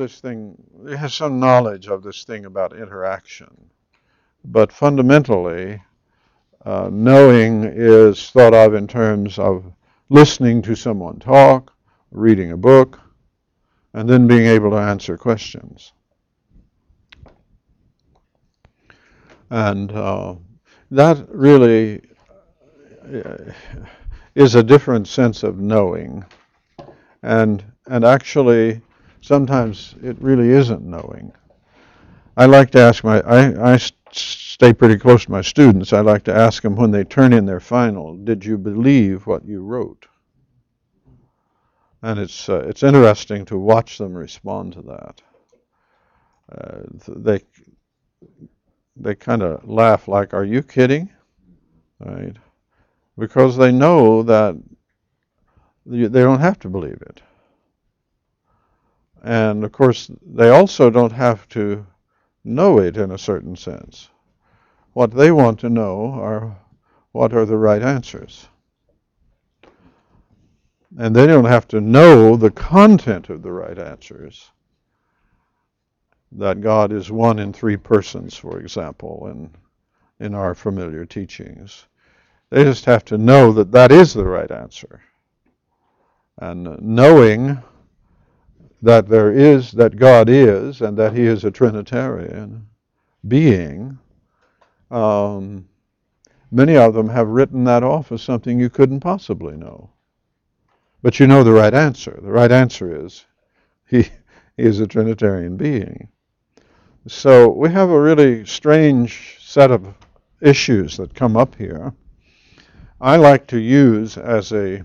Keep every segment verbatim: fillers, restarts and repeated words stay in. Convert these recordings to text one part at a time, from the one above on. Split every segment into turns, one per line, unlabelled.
this thing, it has some knowledge of this thing about interaction. But fundamentally, uh, knowing is thought of in terms of listening to someone talk, reading a book, and then being able to answer questions. And uh, that really is a different sense of knowing. And and actually, sometimes it really isn't knowing. I like to ask my, I, I stay pretty close to my students. I like to ask them when they turn in their final, did you believe what you wrote? And it's uh, it's interesting to watch them respond to that. Uh, they they kind of laugh like, are you kidding? Right? Because they know that they don't have to believe it. And of course, they also don't have to know it in a certain sense. What they want to know are what are the right answers. And they don't have to know the content of the right answers. That God is one in three persons, for example, in, in our familiar teachings. They just have to know that that is the right answer. And knowing that there is, that God is, and that He is a Trinitarian being, um, many of them have written that off as something you couldn't possibly know. But you know the right answer. The right answer is He, he is a Trinitarian being. So we have a really strange set of issues that come up here. I like to use as a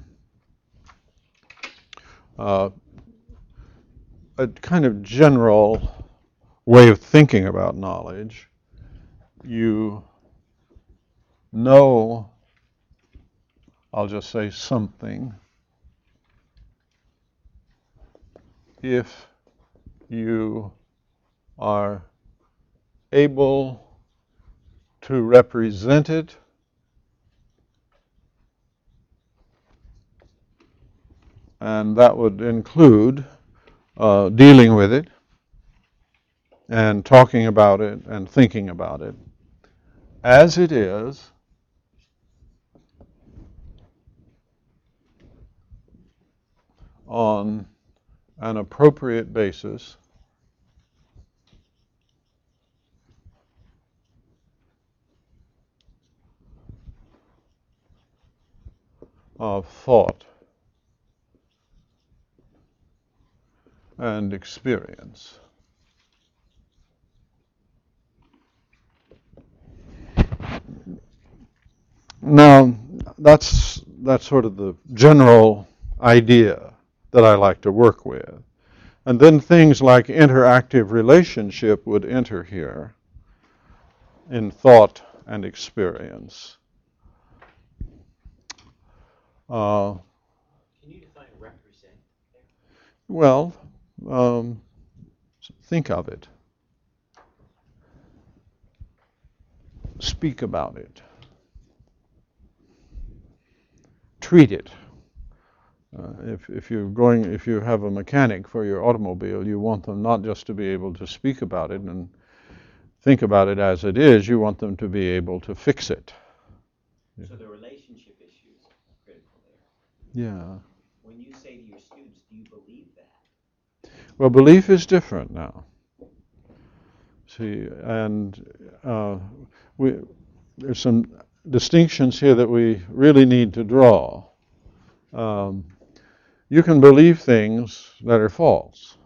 uh, a kind of general way of thinking about knowledge. You know, I'll just say something, if you are able to represent it and that would include uh, dealing with it and talking about it and thinking about it as it is on an appropriate basis of thought and experience. Now, that's that's sort of the general idea that I like to work with. And then things like interactive relationship would enter here in thought and experience. Uh,
Can you define represent there?
Well, um, think of it. Speak about it. Treat it. Uh, if if you're going, if you have a mechanic for your automobile, you want them not just to be able to speak about it and think about it as it is. You want them to be able to fix it.
So the relationship issue is critical there.
Yeah.
When you say to your students, do you believe that?
Well, belief is different now. See, and uh, we there's some distinctions here that we really need to draw. Um, you can believe things that are false.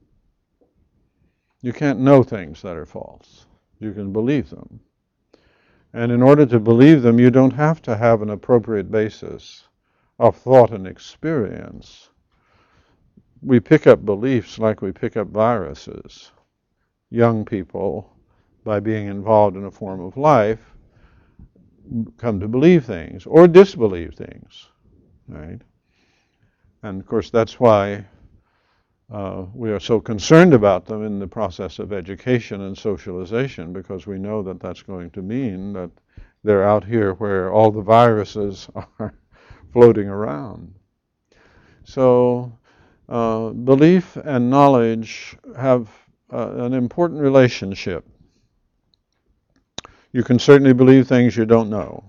You can't know things that are false. You can believe them. And in order to believe them, you don't have to have an appropriate basis of thought and experience. We pick up beliefs like we pick up viruses. Young people, by being involved in a form of life, come to believe things or disbelieve things, right? And of course, that's why uh, we are so concerned about them in the process of education and socialization, because we know that that's going to mean that they're out here where all the viruses are floating around. So uh, belief and knowledge have uh, an important relationship. You can certainly believe things you don't know.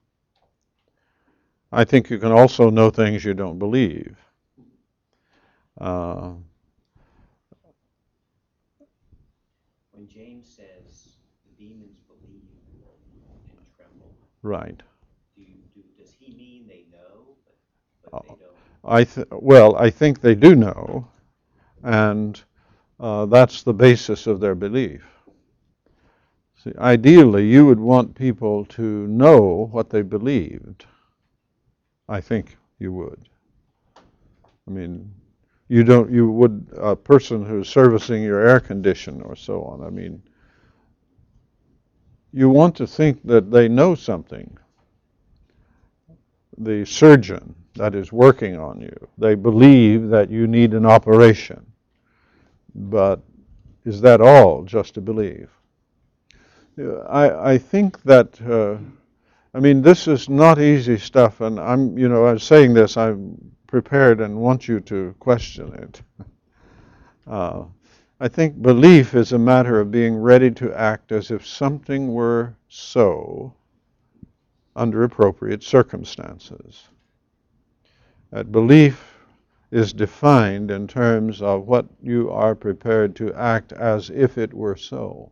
I think you can also know things you don't believe. Uh,
when James says the demons believe and tremble,
right.
do you, do, does he mean they know, but, but they don't?
I th- well, I think they do know, and uh, that's the basis of their belief. See, ideally, you would want people to know what they believed. I think you would. I mean, you don't. You would a person who's servicing your air conditioner or so on. I mean, you want to think that they know something. The surgeon that is working on you, they believe that you need an operation. But is that all just to believe? I, I think that, uh, I mean, this is not easy stuff, and I'm, you know, I'm saying this, I'm prepared and want you to question it. Uh, I think belief is a matter of being ready to act as if something were so under appropriate circumstances. That belief is defined in terms of what you are prepared to act as if it were so.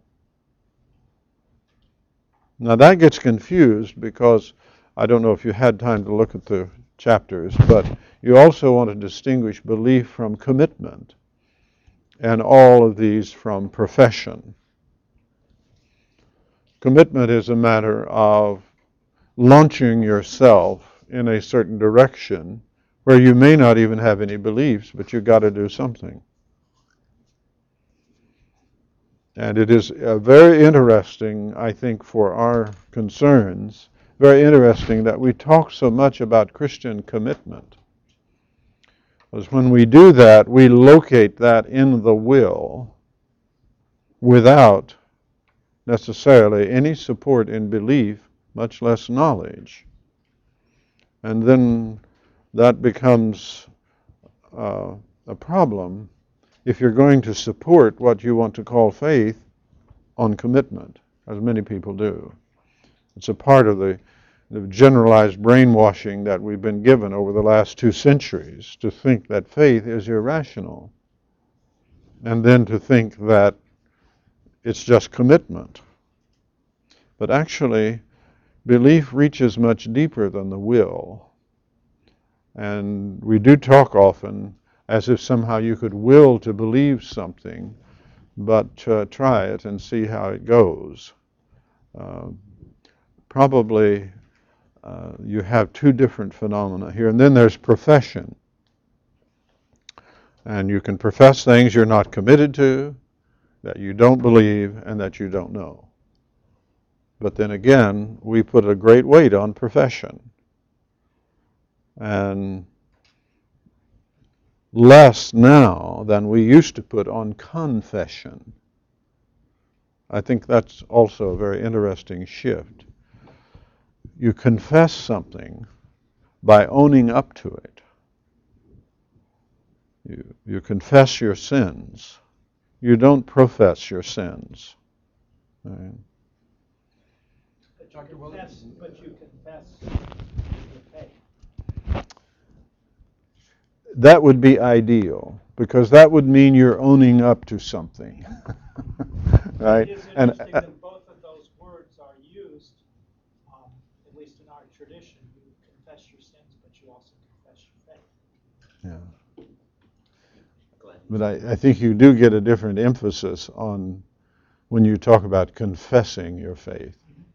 Now that gets confused because I don't know if you had time to look at the chapters, but you also want to distinguish belief from commitment, and all of these from profession. Commitment is a matter of launching yourself in a certain direction where you may not even have any beliefs, but you've got to do something. And it is uh, very interesting, I think, for our concerns, very interesting that we talk so much about Christian commitment. Because when we do that, we locate that in the will without necessarily any support in belief, much less knowledge. And then that becomes uh, a problem if you're going to support what you want to call faith on commitment, as many people do. It's a part of the, the generalized brainwashing that we've been given over the last two centuries to think that faith is irrational, and then to think that it's just commitment. But actually, belief reaches much deeper than the will. And we do talk often as if somehow you could will to believe something, but uh, try it and see how it goes. Uh, probably uh, you have two different phenomena here. And then there's profession. And you can profess things you're not committed to, that you don't believe, and that you don't know. But then again, we put a great weight on profession. And less now than we used to put on confession. I think that's also a very interesting shift. You confess something by owning up to it. You, you confess your sins. You don't profess your sins. Right?
Doctor Williams, but you confess your faith.
That would be ideal, because that would mean you're owning up to something. Right?
It is
And
interesting
uh,
that both of those words are used, um, at least in our tradition. You confess your sins, but you also confess your faith.
yeah. But I, I think you do get a different emphasis on when you talk about confessing your faith.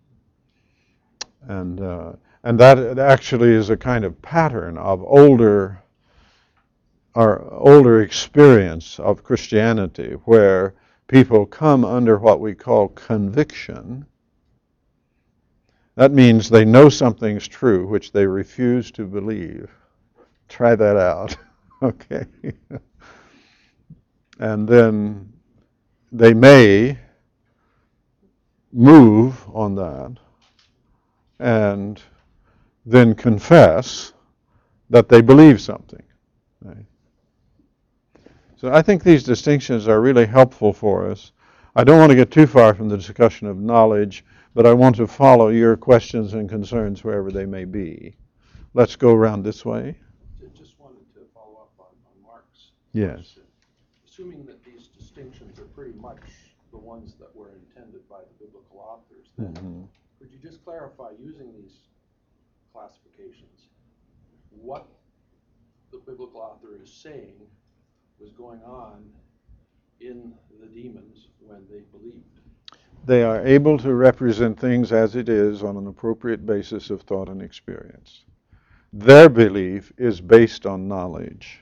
And uh, and that actually is a kind of pattern of older our older experience of Christianity, where people come under what we call conviction. That means they know something's true, which they refuse to believe. Try that out, okay? And then they may move on that and then confess that they believe something. Right? So I think these distinctions are really helpful for us. I don't want to get too far from the discussion of knowledge, but I want to follow your questions and concerns wherever they may be. Let's go around this way.
Just wanted to follow up on, on Mark's
Yes.
question. Assuming that these distinctions are pretty much the ones that were intended by the biblical authors, then
Mm-hmm.
could you just clarify, using these classifications, what the biblical author is saying was going on in the demons when they believed?
They are able to represent things as it is on an appropriate basis of thought and experience. Their belief is based on knowledge.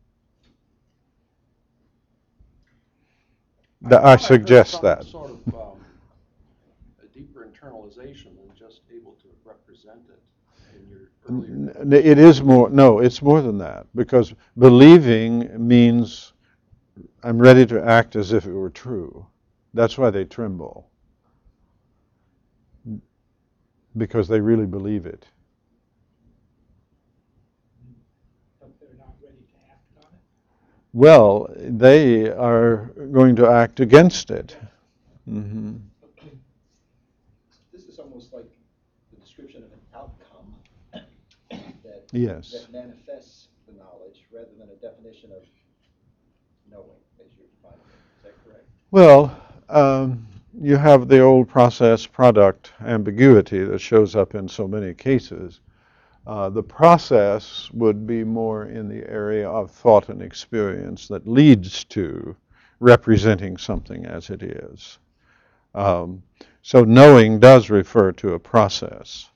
I,
Th- I
thought heard
suggest
some
that.
sort of um, a deeper internalization than just able to represent it in your earlier.
N- It is more, no, it's more than that, because believing means I'm ready to act as if it were true. That's why they tremble, because they really believe it.
But they're not ready to act on it.
Well, they are going to act against it. Mm-hmm.
This is almost like the description of an outcome that,
Yes.
that manifests the knowledge rather than a definition of knowing as you're defining it. Is that correct?
Well, um, you have the old process product ambiguity that shows up in so many cases. Uh, the process would be more in the area of thought and experience that leads to representing something as it is. Um, so knowing does refer to a process.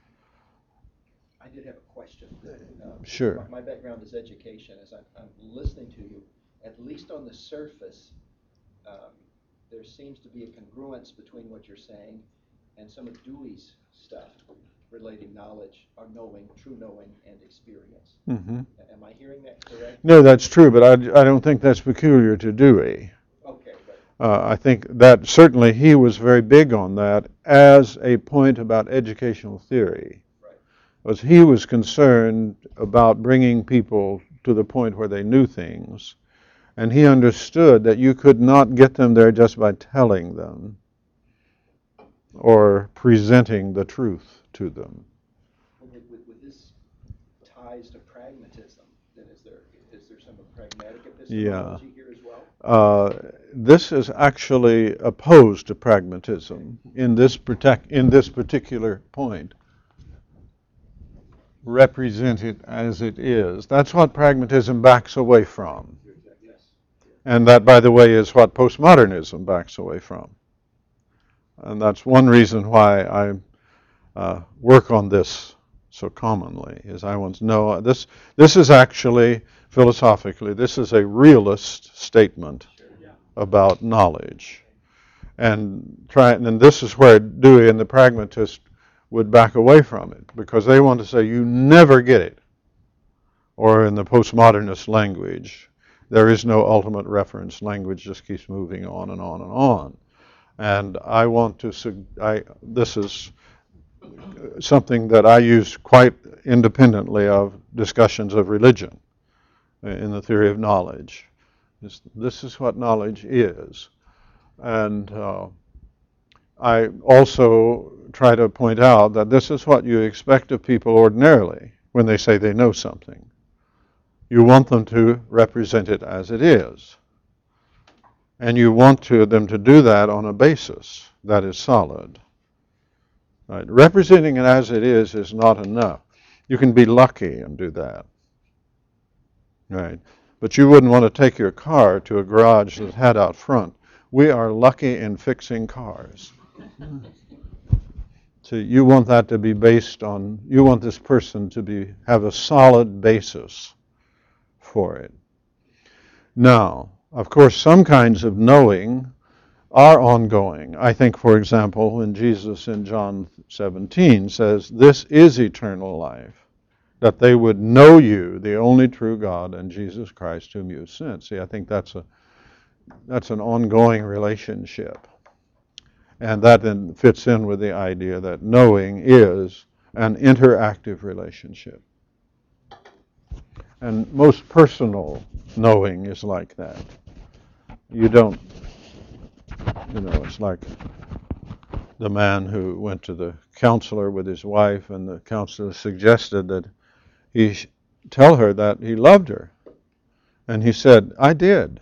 I did have a question. Uh,
Sure.
My, my background is education. As I'm, I'm listening to you, at least on the surface, um, there seems to be a congruence between what you're saying and some of Dewey's stuff relating knowledge or knowing, true knowing, and experience.
Mm-hmm.
Am I hearing that correct?
No, that's true, but I, I don't think that's peculiar to Dewey.
Okay, but
Uh, I think that certainly he was very big on that as a point about educational theory.
right.
Was he was concerned about bringing people to the point where they knew things, and he understood that you could not get them there just by telling them or presenting the truth to them.
Well, with, with, with this ties to pragmatism, then is there is there some pragmatic epistemology here as well?
Uh, this is actually opposed to pragmatism in this protect, in this particular point. Represent it as it is. That's what pragmatism backs away from.
Yes.
And that, by the way, is what postmodernism backs away from. And that's one reason why I uh, work on this so commonly, is I want to know, this, this is actually, philosophically, this is a realist statement
Yeah.
about knowledge. And try, and this is where Dewey and the pragmatist would back away from it, because they want to say you never get it. Or in the postmodernist language, there is no ultimate reference. Language just keeps moving on and on and on. And I want to, I, this is something that I use quite independently of discussions of religion in the theory of knowledge. This, this is what knowledge is. And uh, I also try to point out that this is what you expect of people ordinarily when they say they know something. You want them to represent it as it is. And you want to, them to do that on a basis that is solid. Right? Representing it as it is is not enough. You can be lucky and do that. Right? But you wouldn't want to take your car to a garage that had out front, we are lucky in fixing cars. So you want that to be based on, you want this person to be have a solid basis for it. Now, of course, some kinds of knowing are ongoing. I think, for example, when Jesus in John seventeen says, this is eternal life, that they would know you, the only true God, and Jesus Christ whom you have sent. See, I think that's a that's an ongoing relationship. And that then fits in with the idea that knowing is an interactive relationship. And most personal knowing is like that. You don't, you know, it's like the man who went to the counselor with his wife, and the counselor suggested that he sh- tell her that he loved her. And he said, I did.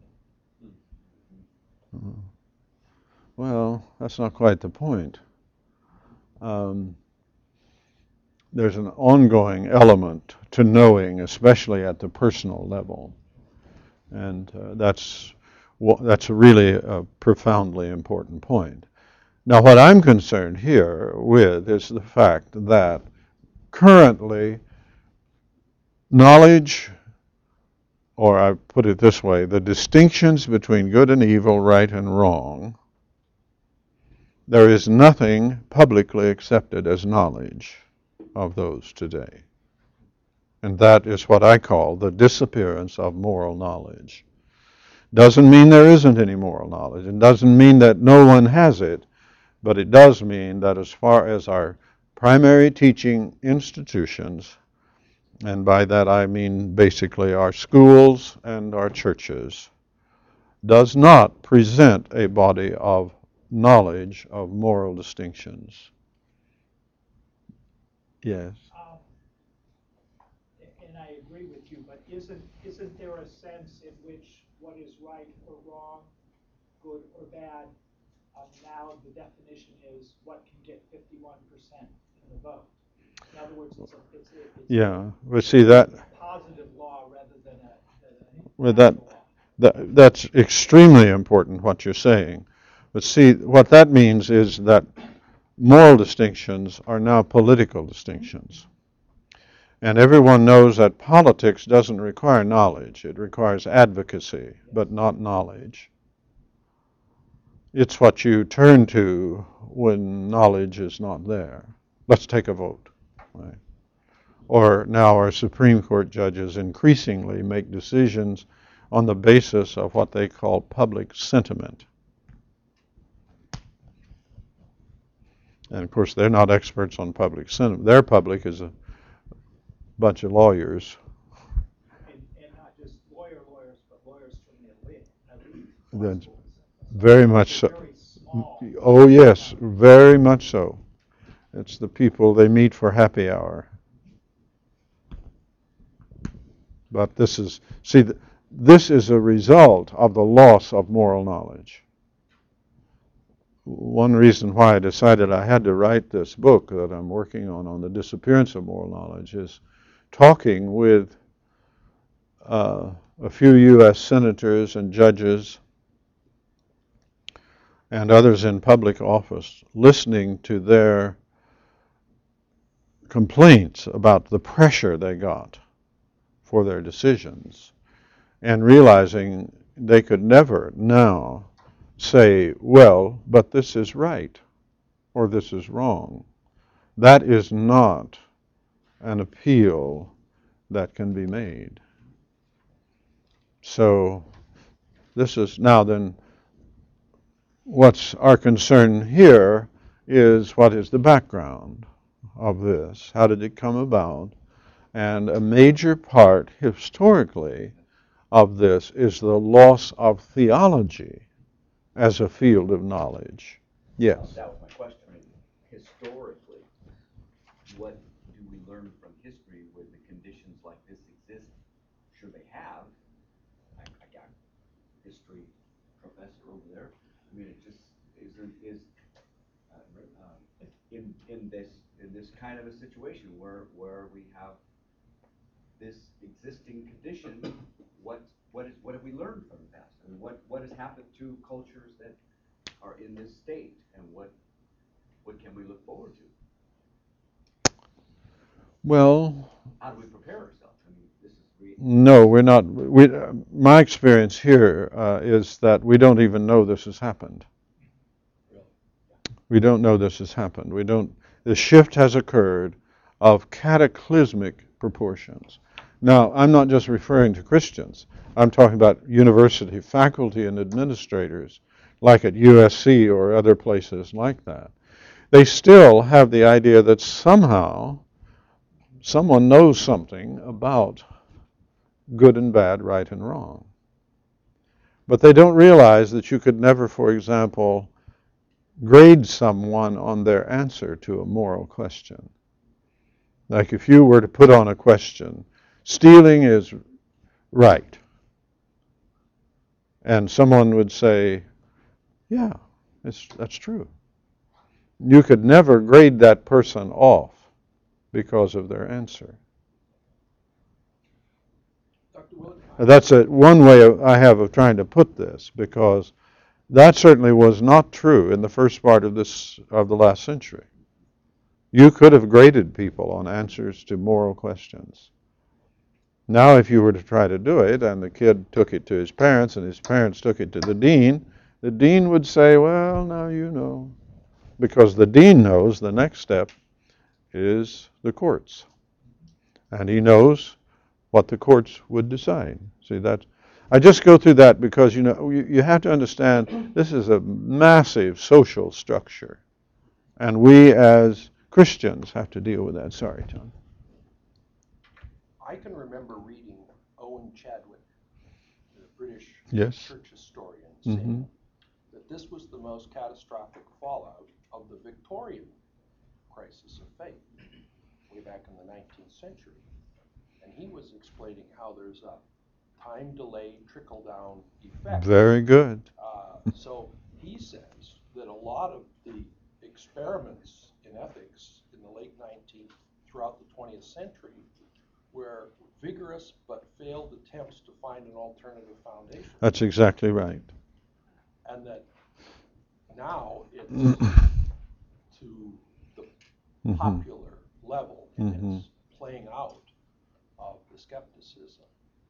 Well, that's not quite the point. Um, there's an ongoing element to knowing, especially at the personal level. And uh, that's that's really a profoundly important point. Now, what I'm concerned here with is the fact that currently knowledge, or I put it this way, the distinctions between good and evil, right and wrong, there is nothing publicly accepted as knowledge of those today. And that is what I call the disappearance of moral knowledge. Doesn't mean there isn't any moral knowledge. It doesn't mean that no one has it, but it does mean that as far as our primary teaching institutions, and by that I mean basically our schools and our churches, does not present a body of knowledge of moral distinctions. Yes.
Um, and I agree with you, but isn't isn't there a sense in which what is right or wrong, good or bad, um, now the definition is what can get fifty-one percent in the vote? In other words, it's a, it's a, it's
Yeah,
a,
but see that
positive law rather than a, than a
with that,
law.
that that's extremely important what you're saying. But see, what that means is that moral distinctions are now political distinctions. And everyone knows that politics doesn't require knowledge. It requires advocacy, but not knowledge. It's what you turn to when knowledge is not there. Let's take a vote. Right? Or now our Supreme Court judges increasingly make decisions on the basis of what they call public sentiment. And of course, they're not experts on public sentiment. Their public is a bunch of lawyers.
And, and not just lawyer lawyers, but lawyers from the elite. elite
Then
schools.
very much so.
Very small.
Oh yes, very much so. It's the people they meet for happy hour. But this is, see, this is a result of the loss of moral knowledge. One reason why I decided I had to write this book that I'm working on, on the disappearance of moral knowledge, is talking with uh, a few U S senators and judges and others in public office, listening to their complaints about the pressure they got for their decisions, and realizing they could never now say, well, but this is right, or this is wrong. That is not an appeal that can be made. So this is now then, what's our concern here is what is the background of this? How did it come about? And a major part historically of this is the loss of theology as a field of knowledge. Yes.
That was my question. I mean, historically, what do we learn from history when the conditions like this exist? Sure they have. I, I got a history professor over there. I mean, it just isn't is uh, um, in in this in this kind of a situation where where we have this existing condition. What what is what have we learned from the past? I mean, what what has happened to cultures that are in this state, and what what can we look forward to?
Well,
How do we prepare ourselves? I mean, this is we.
no, we're not. We, uh, my experience here uh, is that we don't even know this has happened. We don't know this has happened. We don't. The shift has occurred of cataclysmic proportions. Now, I'm not just referring to Christians. I'm talking about university faculty and administrators, like at U S C or other places like that. They still have the idea that somehow someone knows something about good and bad, right and wrong. But they don't realize that you could never, for example, grade someone on their answer to a moral question. Like if you were to put on a question, stealing is right. And someone would say, yeah, it's, that's true. You could never grade that person off because of their answer.
Doctor Willett?
That's a, one way of, I have of trying to put this, because that certainly was not true in the first part of this of the last century. You could have graded people on answers to moral questions. Now, if you were to try to do it, and the kid took it to his parents, and his parents took it to the dean, the dean would say, well, now you know. Because the dean knows the next step is the courts. And he knows what the courts would decide. See, that I just go through that because, you know, you, you have to understand this is a massive social structure. And we as Christians have to deal with that. Sorry, John.
I can remember reading Owen Chadwick, the British
Yes.
church historian, saying
Mm-hmm.
that this was the most catastrophic fallout of the Victorian crisis of faith, way back in the nineteenth century. And he was explaining how there's a time delay trickle-down effect.
Very good.
Uh, so he says that a lot of the experiments in ethics in the late nineteenth, throughout the twentieth century, were vigorous but failed attempts to find an alternative foundation.
That's exactly right.
And that now it's to the
Mhm.
popular level, and
Mhm.
it's playing out of the skepticism.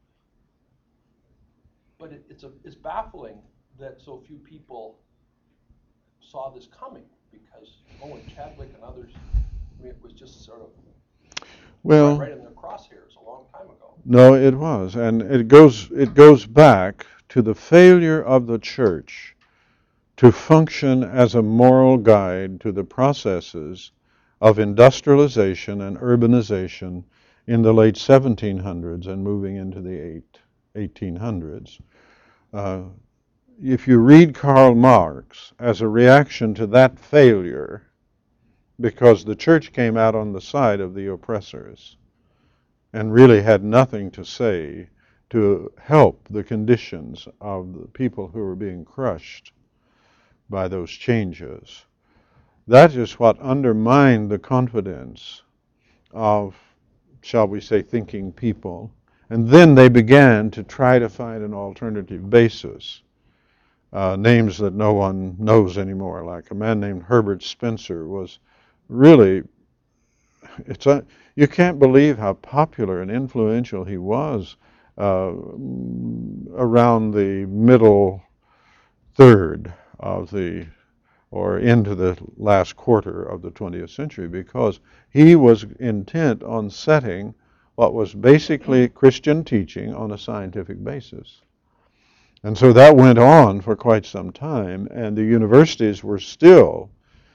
But it, it's a it's baffling that so few people saw this coming, because Owen Chadwick and others, I mean, it was just sort of
Well,
right in their crosshairs a long time ago.
no, it was, and it goes it goes back to the failure of the church to function as a moral guide to the processes of industrialization and urbanization in the late seventeen hundreds and moving into the eighteen hundreds. Uh, if you read Karl Marx as a reaction to that failure, because the church came out on the side of the oppressors and really had nothing to say to help the conditions of the people who were being crushed by those changes. That is what undermined the confidence of, shall we say, thinking people. And then they began to try to find an alternative basis. Uh, names that no one knows anymore, like a man named Herbert Spencer was really, it's a, you can't believe how popular and influential he was uh, around the middle third of the, or into the last quarter of the twentieth century, because he was intent on setting what was basically Christian teaching on a scientific basis. And so that went on for quite some time, and the universities were still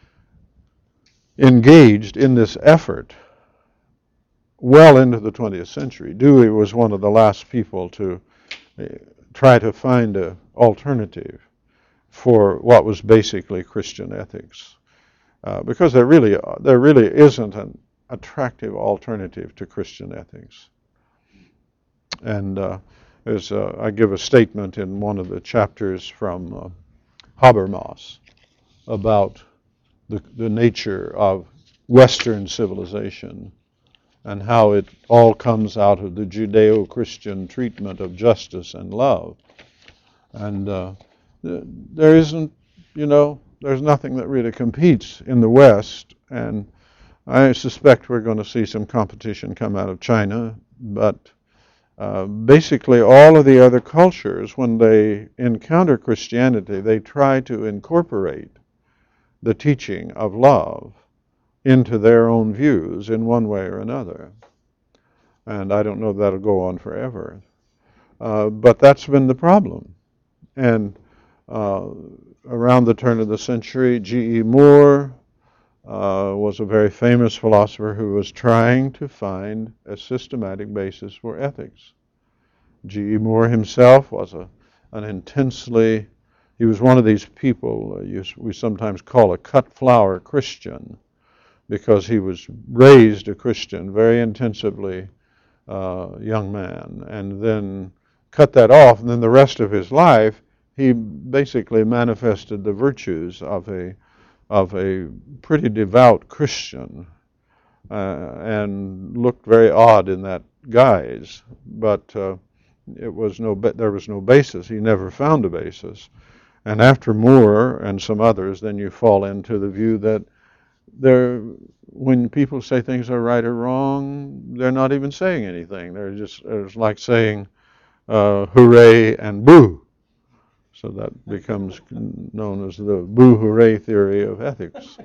engaged in this effort well into the twentieth century. Dewey was one of the last people to uh, try to find an alternative for what was basically Christian ethics, uh, because there really there really isn't an attractive alternative to Christian ethics. And uh, there's uh, I give a statement in one of the chapters from uh, Habermas about the, the nature of Western civilization and how it all comes out of the Judeo-Christian treatment of justice and love. And uh, there isn't, you know, there's nothing that really competes in the West, and I suspect we're going to see some competition come out of China, but uh, basically all of the other cultures, when they encounter Christianity, they try to incorporate the teaching of love into their own views in one way or another. And I don't know if that'll go on forever. Uh, but that's been the problem. And uh, around the turn of the century, G E Moore uh, was a very famous philosopher who was trying to find a systematic basis for ethics. G E. Moore himself was a, an intensely, he was one of these people uh, you, we sometimes call a cut flower Christian, because he was raised a Christian, very intensively uh, young man, and then cut that off, and then the rest of his life he basically manifested the virtues of a of a pretty devout Christian, uh, and looked very odd in that guise. But uh, it was no there was no basis. He never found a basis. And after Moore and some others, then you fall into the view that they're, when people say things are right or wrong, they're not even saying anything. They're just, it's like saying uh, hooray and boo. So that becomes known as the boo-hooray theory of ethics.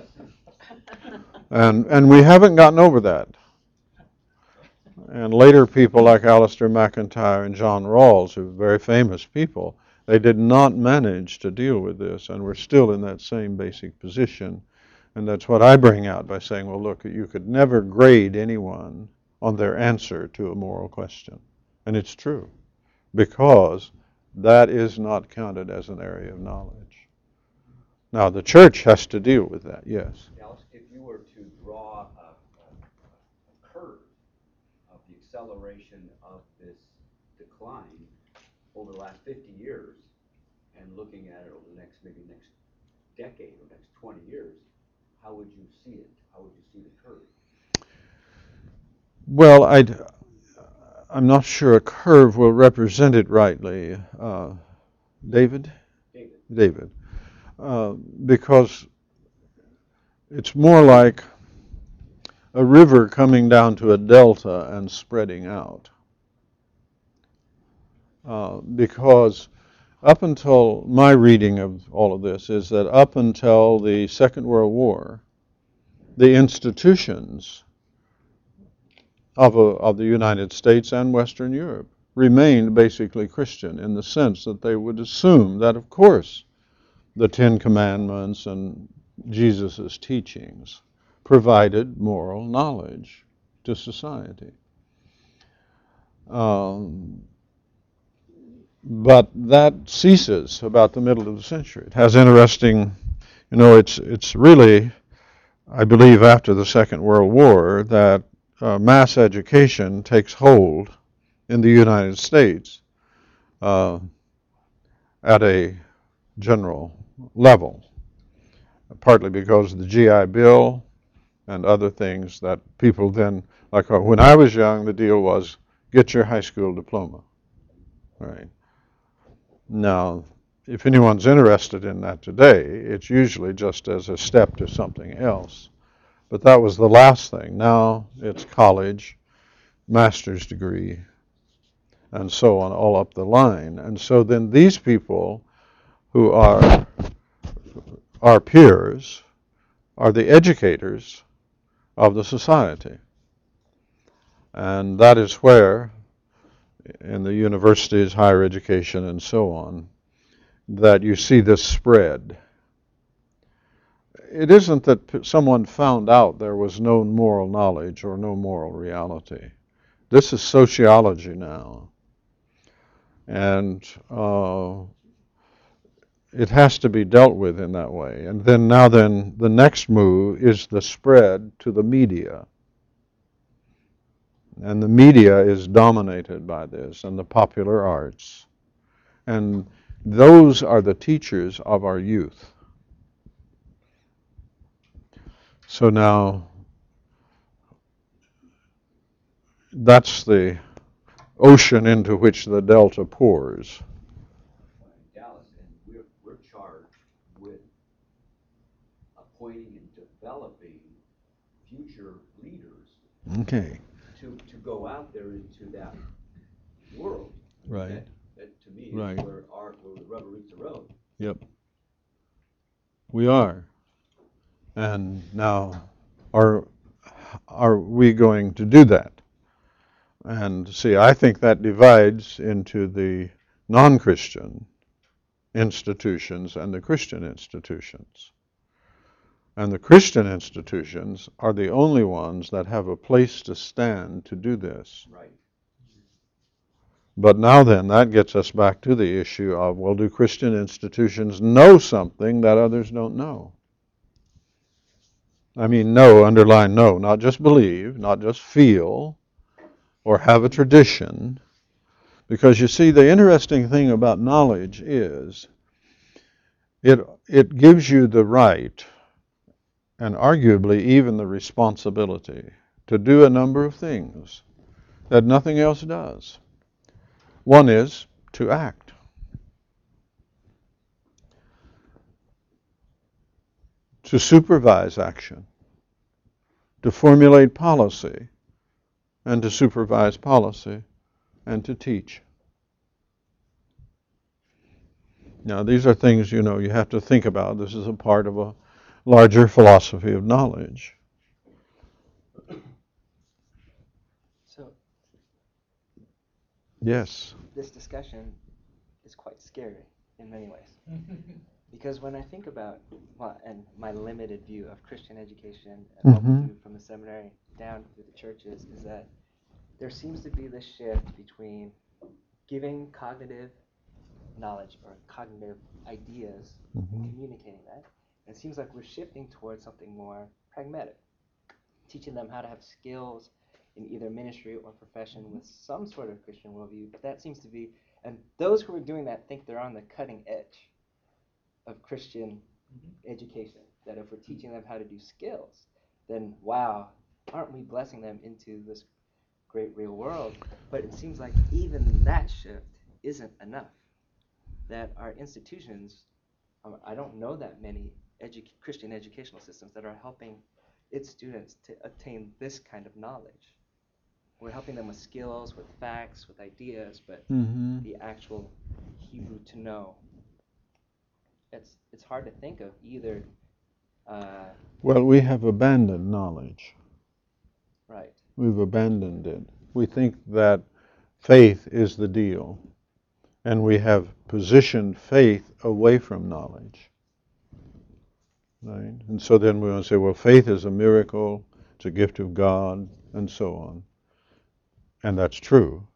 And and we haven't gotten over that. And later people like Alistair McIntyre and John Rawls, who are very famous people, they did not manage to deal with this, and we're still in that same basic position. And that's what I bring out by saying, well, look, you could never grade anyone on their answer to a moral question. And it's true, because that is not counted as an area of knowledge. Now, the church has to deal with that, yes.
Dallas, if you were to draw a, a, a curve of the acceleration of this decline over the last fifty years, and looking at it over the next, maybe next decade or next twenty years, how would you see it? How would you see the curve?
Well, I'd, I'm not sure a curve will represent it rightly. Uh, David?
David.
David. Uh, because it's more like a river coming down to a delta and spreading out. Uh, because up until my reading of all of this is that up until the Second World War, the institutions of, a, of the United States and Western Europe remained basically Christian, in the sense that they would assume that, of course, the Ten Commandments and Jesus' teachings provided moral knowledge to society. Um, But that ceases about the middle of the century. It has interesting, you know, it's it's really, I believe, after the Second World War that uh, mass education takes hold in the United States uh, at a general level, partly because of the G I Bill and other things that people then, like uh, when I was young, the deal was get your high school diploma, right? Now, if anyone's interested in that today, it's usually just as a step to something else. But that was the last thing. Now it's college, master's degree, and so on, all up the line. And so then these people who are our peers are the educators of the society. And that is where, in the universities, higher education, and so on, that you see this spread. It isn't that someone found out there was no moral knowledge or no moral reality. This is sociology now. And uh, it has to be dealt with in that way. And then now then, the next move is the spread to the media. And the media is dominated by this, and the popular arts. And those are the teachers of our youth. So now, that's the ocean into which the delta pours.
Dallas, and we're, we're charged with appointing and developing future leaders.
Okay.
To, to go out there into that world.
Right.
That, that to me
Right.
is where, our, where the rubber meets the road.
Yep. We are. And now, are are we going to do that? And see, I think that divides into the non-Christian institutions and the Christian institutions. And the Christian institutions are the only ones that have a place to stand to do this.
Right.
But now then, that gets us back to the issue of, well, do Christian institutions know something that others don't know? I mean, know, underline know, not just believe, not just feel, or have a tradition. Because you see, the interesting thing about knowledge is it it gives you the right, and arguably even the responsibility, to do a number of things that nothing else does. One is to act. To supervise action, to formulate policy, and to supervise policy, and to teach. Now, these are things, you know, you have to think about. This is a part of a larger philosophy of knowledge.
So,
Yes.
this discussion is quite scary in many ways. Because when I think about, well, and my limited view of Christian education and what
Mhm.
we do from the seminary down through the churches, is that there seems to be this shift between giving cognitive knowledge or cognitive ideas and
Mhm.
communicating that. And it seems like we're shifting towards something more pragmatic, teaching them how to have skills in either ministry or profession with some sort of Christian worldview. But that seems to be, and those who are doing that think they're on the cutting edge of Christian education. That if we're teaching them how to do skills, then wow, aren't we blessing them into this great real world? But it seems like even that shift isn't enough. That our institutions, um, I don't know that many edu- Christian educational systems that are helping its students to attain this kind of knowledge. We're helping them with skills, with facts, with ideas, but
Mhm.
the actual Hebrew to know. It's it's hard to think of either. Uh,
Well, we have abandoned knowledge.
right.
We've abandoned it. We think that faith is the deal, and we have positioned faith away from knowledge. Right? And so then we want to say, well, faith is a miracle, it's a gift of God, and so on. And that's true.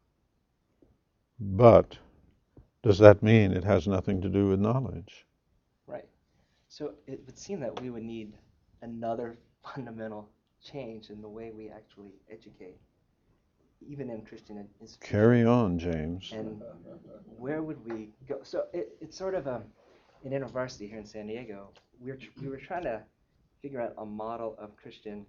But does that mean it has nothing to do with knowledge?
Right. So it would seem that we would need another fundamental change in the way we actually educate, even in Christian institutions.
Carry on, James.
And where would we go? So it, it's sort of a, in InterVarsity here in San Diego, we were, tr- we were trying to figure out a model of Christian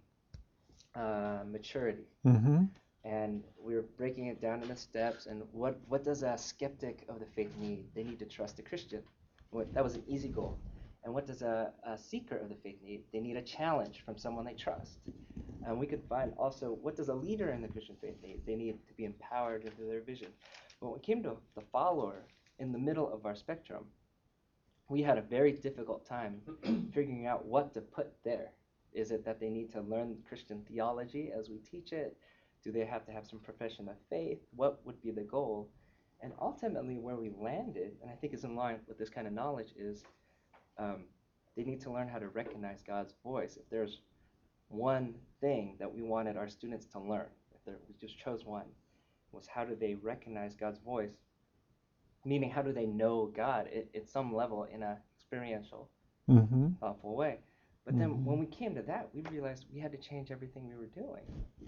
uh, maturity.
Mm-hmm.
And we were breaking it down into steps. And what, what does a skeptic of the faith need? They need to trust a Christian. What, that was an easy goal. And what does a, a seeker of the faith need? They need a challenge from someone they trust. And we could find also, what does a leader in the Christian faith need? They need to be empowered into their vision. But when it came to the follower in the middle of our spectrum, we had a very difficult time figuring out what to put there. Is it that they need to learn Christian theology as we teach it? Do they have to have some profession of faith? What would be the goal? And ultimately where we landed, and I think is in line with this kind of knowledge, is um, they need to learn how to recognize God's voice. If there's one thing that we wanted our students to learn, if there, we just chose one, was how do they recognize God's voice? Meaning, how do they know God at, at some level in a experiential,
Mm-hmm.
thoughtful way? But then
Mhm.
when we came to that, we realized we had to change everything we were doing.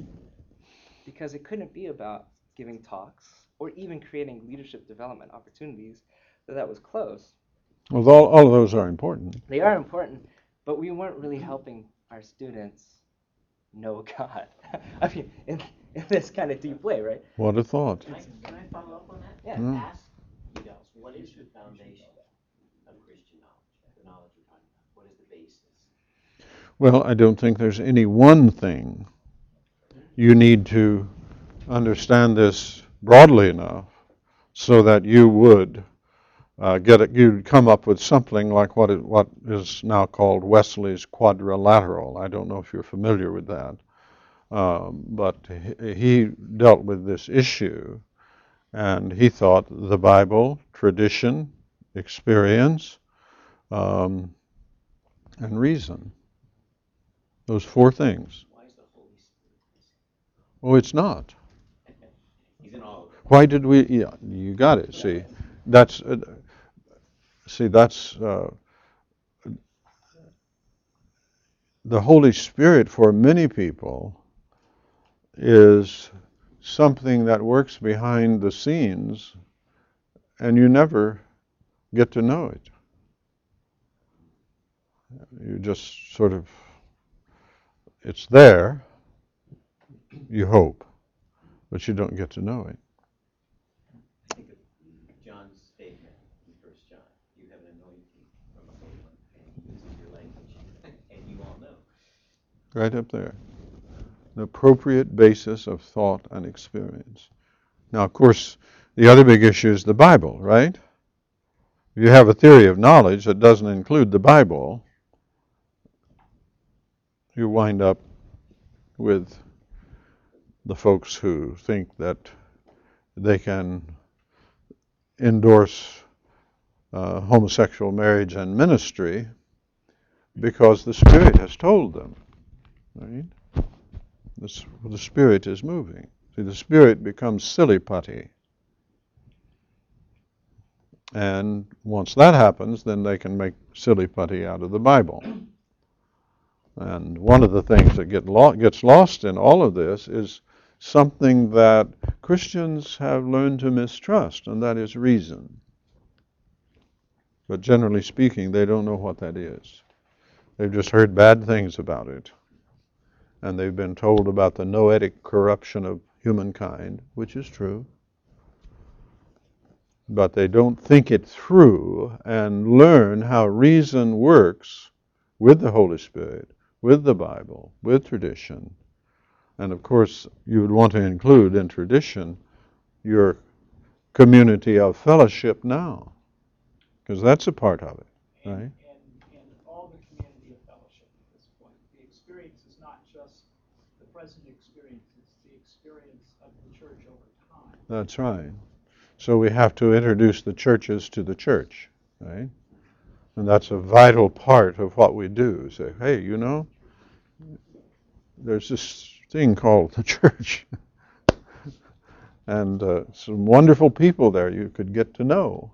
Because it couldn't be about giving talks or even creating leadership development opportunities, though that was close.
Well, all, all of those are important.
They are important, but we weren't really helping our students know God. I mean, in, in this kind of deep way, right?
What a thought.
Can I, can I follow up on that?
Yeah.
Mm.
Ask you guys, what is the foundation of Christian knowledge? The knowledge we're talking about. What is the basis?
Well, I don't think there's any one thing. You need to understand this broadly enough so that you would uh, get it, you'd come up with something like what it, what is now called Wesley's quadrilateral. I don't know if you're familiar with that, um, but he, he dealt with this issue, and he thought the Bible, tradition, experience, um, and reason. Those four things.
Why is the Holy Spirit missing?
Oh, it's not.
He's in all of it.
Why did we? Yeah, you got it. See, that's uh, see that's uh, the Holy Spirit for many people is something that works behind the scenes, and you never get to know it. You just sort of, it's there, you hope, but you don't get to know it.
Think of John's statement in First John. You have an anointing from the Holy One, and he uses your language, and you all know.
Right up there. An appropriate basis of thought and experience. Now, of course, the other big issue is the Bible, right? If you have a theory of knowledge that doesn't include the Bible, you wind up with the folks who think that they can endorse uh, homosexual marriage and ministry because the Spirit has told them, right? The, the Spirit is moving. See, the Spirit becomes silly putty. And once that happens, then they can make silly putty out of the Bible. And one of the things that get lo- gets lost in all of this is something that Christians have learned to mistrust, and that is reason. But generally speaking, they don't know what that is. They've just heard bad things about it. And they've been told about the noetic corruption of humankind, which is true. But they don't think it through and learn how reason works with the Holy Spirit, with the Bible, with tradition. And of course, you would want to include in tradition your community of fellowship now, because that's a part of it,
And,
right?
and, and all the community of fellowship at this point. The experience is not just the present experience, it's the experience of the church over time.
That's right. So we have to introduce the churches to the church, right? And that's a vital part of what we do. Say, hey, you know, there's this thing called the church. and uh, some wonderful people there you could get to know.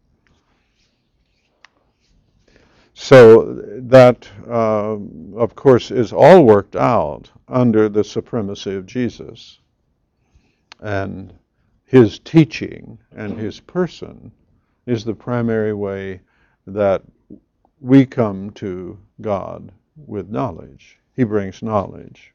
So that, uh, of course, is all worked out under the supremacy of Jesus. And his teaching and his person is the primary way that we come to God with knowledge. He brings knowledge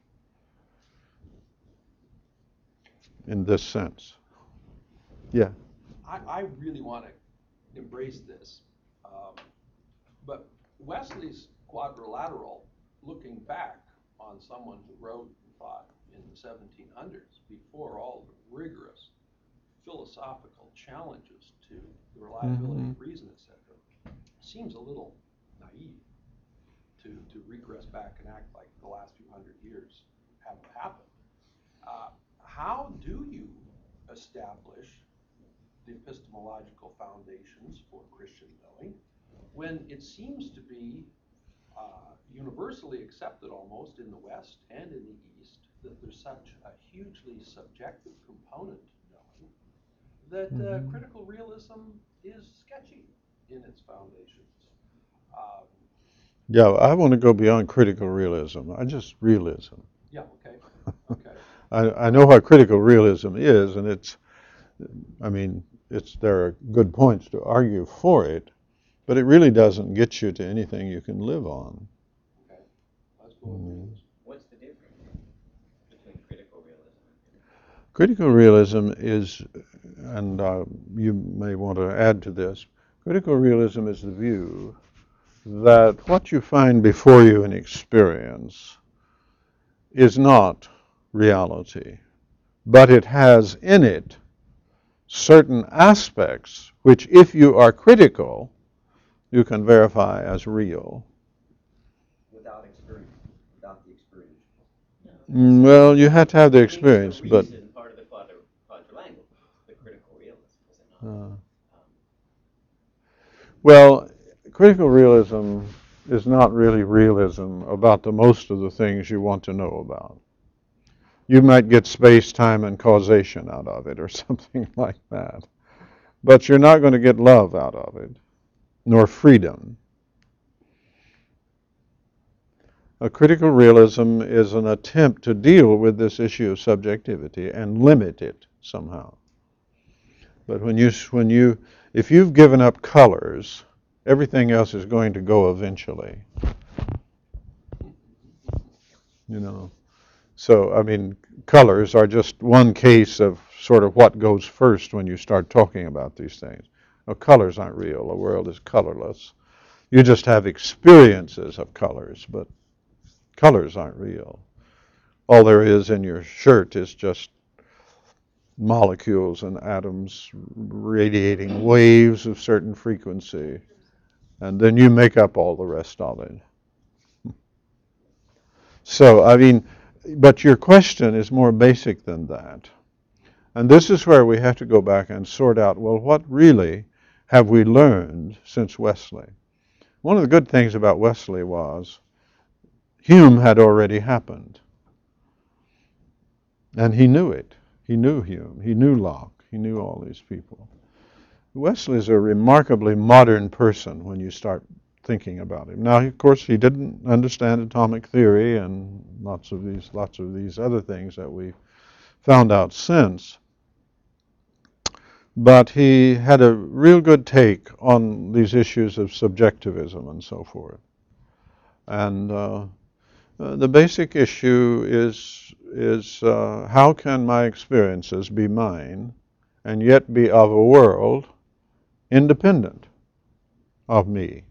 in this sense. Yeah.
I, I really want to embrace this. Um, but Wesley's quadrilateral, looking back on someone who wrote and thought in the seventeen hundreds, before all the rigorous philosophical challenges to the reliability
Mhm.
of reason, et cetera, seems a little naive to, to regress back and act like the last few hundred years haven't happened. Uh, how do you establish the epistemological foundations for Christian knowing when it seems to be uh, universally accepted almost in the West and in the East that there's such a hugely subjective component to knowing that uh,
Mhm.
critical realism is sketchy in its foundations? Um,
Yeah, I want to go beyond critical realism. I just realism.
yeah, okay, okay.
I, I know what critical realism is, and it's, I mean, it's there are good points to argue for it, but it really doesn't get you to anything you can live on.
Okay, let's go with
Mm.
realism.
What's the difference between critical realism and
Critical realism is, and uh, you may want to add to this, critical realism is the view that what you find before you in experience is not reality, but it has in it certain aspects which, if you are critical, you can verify as real.
Without experience, without the experience.
Mm, Well, you have to have the
It makes
experience,
the
but
reason part of the quadri- quadrilangular, the critical realism, is it not?
uh,
Um,
well, critical realism is not really realism about the most of the things you want to know about. You might get space, time, and causation out of it or something like that. But you're not going to get love out of it, nor freedom. A critical realism is an attempt to deal with this issue of subjectivity and limit it somehow. But when you, when you, if you've given up colors, everything else is going to go eventually. You know, so I mean, colors are just one case of sort of what goes first when you start talking about these things. Well, colors aren't real. The world is colorless. You just have experiences of colors, but colors aren't real. All there is in your shirt is just molecules and atoms radiating waves of certain frequency, and then you make up all the rest of it. So, I mean, but your question is more basic than that. And this is where we have to go back and sort out, well, what really have we learned since Wesley? One of the good things about Wesley was Hume had already happened. And he knew it. He knew Hume. He knew Locke. He knew all these people. Wesley is a remarkably modern person when you start thinking about him. Now, of course, he didn't understand atomic theory and lots of these, lots of these other things that we found out since. But he had a real good take on these issues of subjectivism and so forth. And uh, uh, the basic issue is is uh, how can my experiences be mine and yet be of a world independent of me?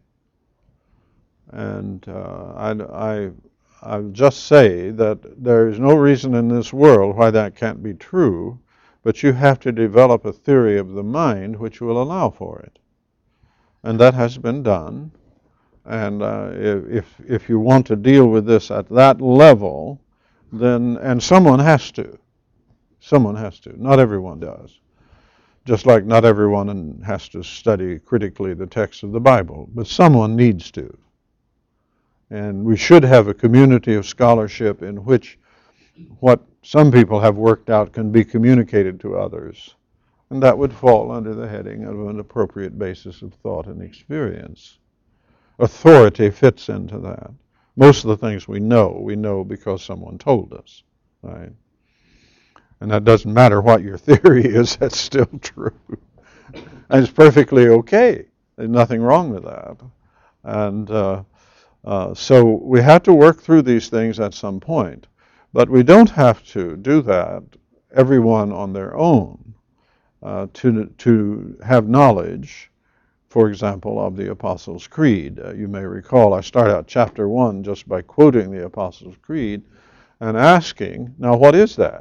And uh, I, I, I'll just say that there is no reason in this world why that can't be true, but you have to develop a theory of the mind which will allow for it. And that has been done. And uh, if, if you want to deal with this at that level, then, and someone has to. Someone has to. Not everyone does. Just like not everyone has to study critically the text of the Bible, but someone needs to. And we should have a community of scholarship in which what some people have worked out can be communicated to others. And that would fall under the heading of an appropriate basis of thought and experience. Authority fits into that. Most of the things we know, we know because someone told us, right? And that doesn't matter what your theory is, that's still true. And it's perfectly okay. There's nothing wrong with that. And uh, uh, so we have to work through these things at some point. But we don't have to do that, everyone on their own, uh, to, to have knowledge, for example, of the Apostles' Creed. Uh, you may recall I start out chapter one just by quoting the Apostles' Creed and asking, now what is that?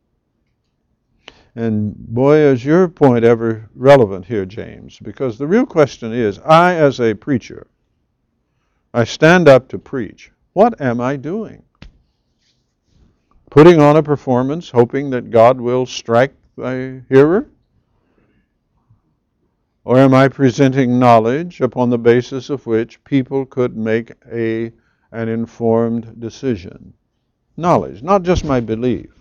And boy, is your point ever relevant here, James, because the real question is, I as a preacher, I stand up to preach. What am I doing? Putting on a performance, hoping that God will strike the hearer? Or am I presenting knowledge upon the basis of which people could make a, an informed decision? Knowledge, not just my belief,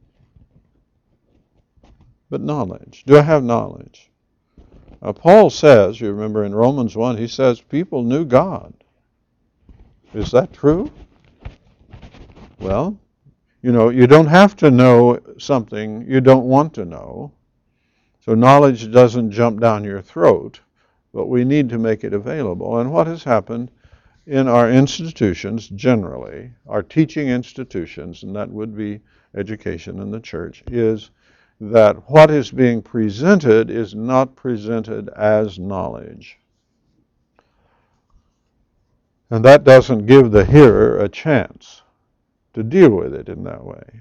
but knowledge. Do I have knowledge? Uh, Paul says, you remember in Romans one, he says people knew God. Is that true? Well, you know, you don't have to know something you don't want to know. So knowledge doesn't jump down your throat, but we need to make it available. And what has happened in our institutions generally, our teaching institutions, and that would be education in the church, is that what is being presented is not presented as knowledge. And that doesn't give the hearer a chance to deal with it in that way.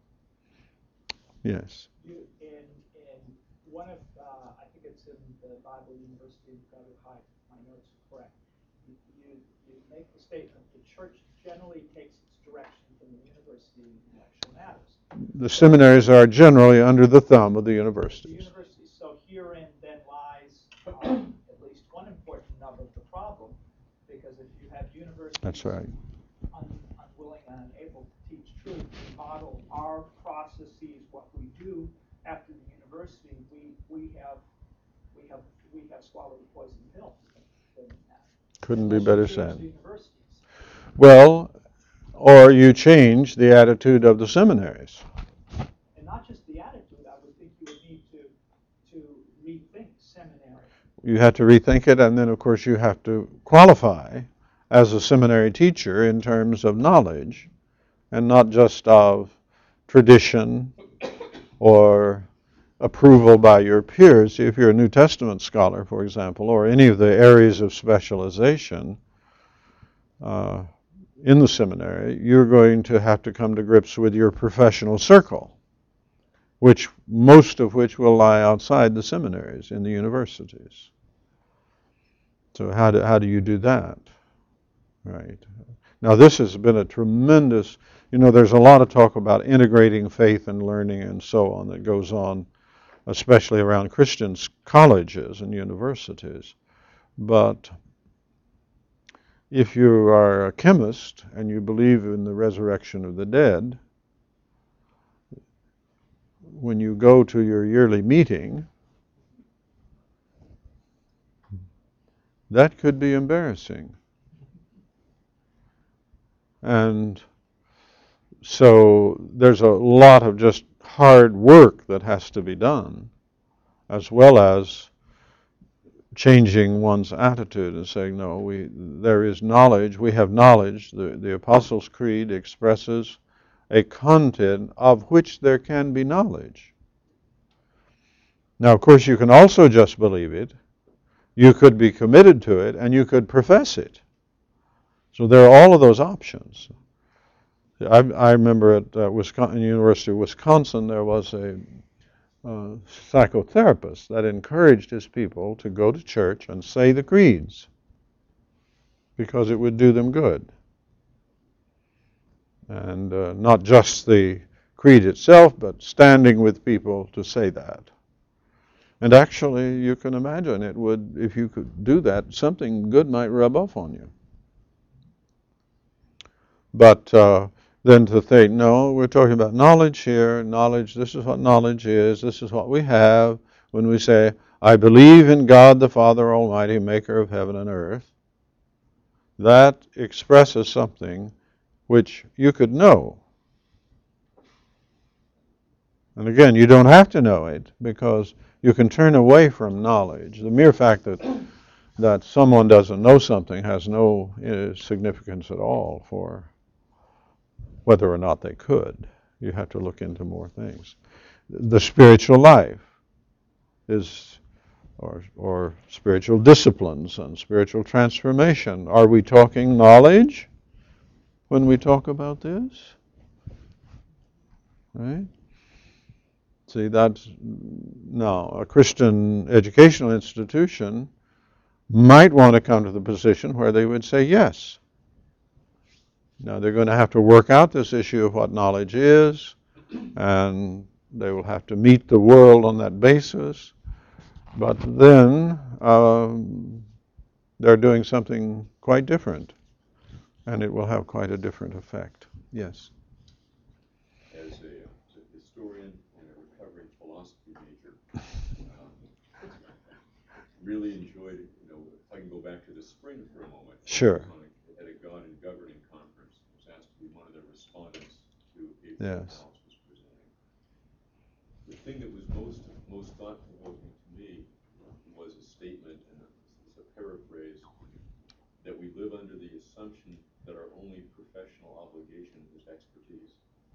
Yes.
You, in, in one of, uh, I think it's in the Bible University in Feather Heights, my notes are correct, you, you, you make the statement, the church generally takes its direction from the university in intellectual matters.
The seminaries are generally under the thumb of the universities.
The universities. So herein then lies um, at least one important nub of the problem, because if you have universities
That's right.
un, unwilling and unable to teach truth, to model our processes, what we do after the university, we, we have, we have, we have swallowed poison pills. than that.
Couldn't be
Unless
better
you change
said.
the universities.
Well, or you change the attitude of the seminaries.
And not just the attitude, I would think you would need to, to rethink seminary.
You have to rethink it, and then, of course, you have to qualify as a seminary teacher in terms of knowledge, and not just of tradition or approval by your peers. If you're a New Testament scholar, for example, or any of the areas of specialization uh, in the seminary, you're going to have to come to grips with your professional circle, which most of which will lie outside the seminaries in the universities. So how do, how do you do that? Right. Now this has been a tremendous, you know, there's a lot of talk about integrating faith and learning and so on that goes on, especially around Christian colleges and universities. But if you are a chemist and you believe in the resurrection of the dead, when you go to your yearly meeting, that could be embarrassing. And so there's a lot of just hard work that has to be done, as well as changing one's attitude and saying, no, we there is knowledge, we have knowledge. The, the Apostles' Creed expresses a content of which there can be knowledge. Now, of course, you can also just believe it. You could be committed to it, and you could profess it. So there are all of those options. I, I remember at uh, Wisconsin, University of Wisconsin, there was a uh, psychotherapist that encouraged his people to go to church and say the creeds because it would do them good. And uh, not just the creed itself, but standing with people to say that. And actually, you can imagine it would, if you could do that, something good might rub off on you. But uh, then to think, no, we're talking about knowledge here. Knowledge, this is what knowledge is. This is what we have when we say, I believe in God the Father Almighty, maker of heaven and earth. That expresses something which you could know. And again, you don't have to know it because you can turn away from knowledge. The mere fact that that someone doesn't know something has no uh, significance at all for whether or not they could. You have to look into more things. The spiritual life is, or, or spiritual disciplines and spiritual transformation. Are we talking knowledge when we talk about this? Right? See, that's, now, a Christian educational institution might want to come to the position where they would say yes. Now, they're going to have to work out this issue of what knowledge is, and they will have to meet the world on that basis. But then um, they're doing something quite different, and it will have quite a different effect. Yes?
As a, as a historian and a recovering philosophy major, um, really enjoyed, you know, if I can go back to the spring for a moment.
Sure.
At a God and Governing conference, I was asked to be one of the respondents to a
Yes.
was presenting. The thing that was most most thought-provoking to me was a statement, and it's a paraphrase, that we live under the assumption that our only professional obligation is expertise.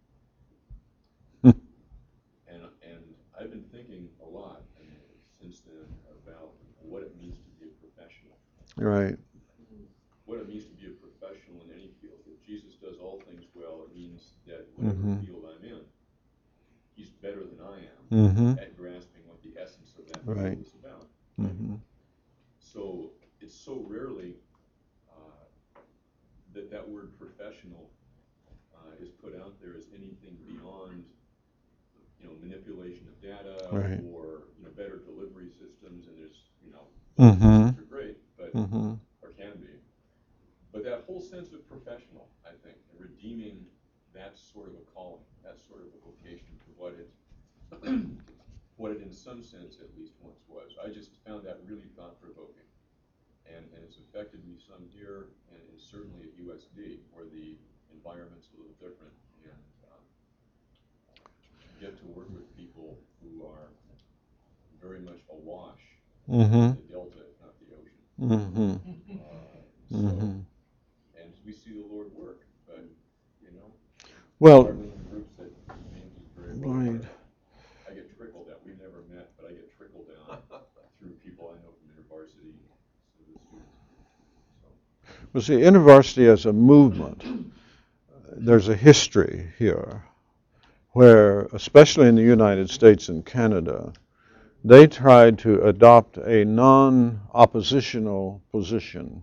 and and I've been thinking a lot I mean, since then about what it means to be a professional.
Right.
What it means to be a professional in any field. If Jesus does all things well, it means that whatever
Mm-hmm.
field I'm in, he's better than I am
Mm-hmm.
at grasping what the essence of that
Right.
field is about.
Mm-hmm.
So it's so rarely uh, that that word professional uh, is put out there as anything beyond, you know, manipulation of data
Right.
or, you know, better delivery systems. And there's, you know,
Mm-hmm.
systems are great, but
Mm-hmm.
or can be. But that whole sense of professional, I think, and redeeming that's sort of a calling, that's sort of a vocation to what it, what it in some sense at least once was. I just found that really thought-provoking. And, and it's affected me some here, and, and certainly at U S D, where the environment's a little different, and um, get to work with people who are very much awash
Mm-hmm.
in the delta, if not the ocean.
Mm-hmm.
Uh, so,
Mm-hmm.
and we see the Lord work, but, you know,
Well,
our little groups that James is very well aware
right.
of, I get trickled down. We've never met, but I get trickled down through people I know from InterVarsity, some of the students. So.
Well, see, InterVarsity as a movement, there's a history here where, especially in the United States and Canada, they tried to adopt a non-oppositional position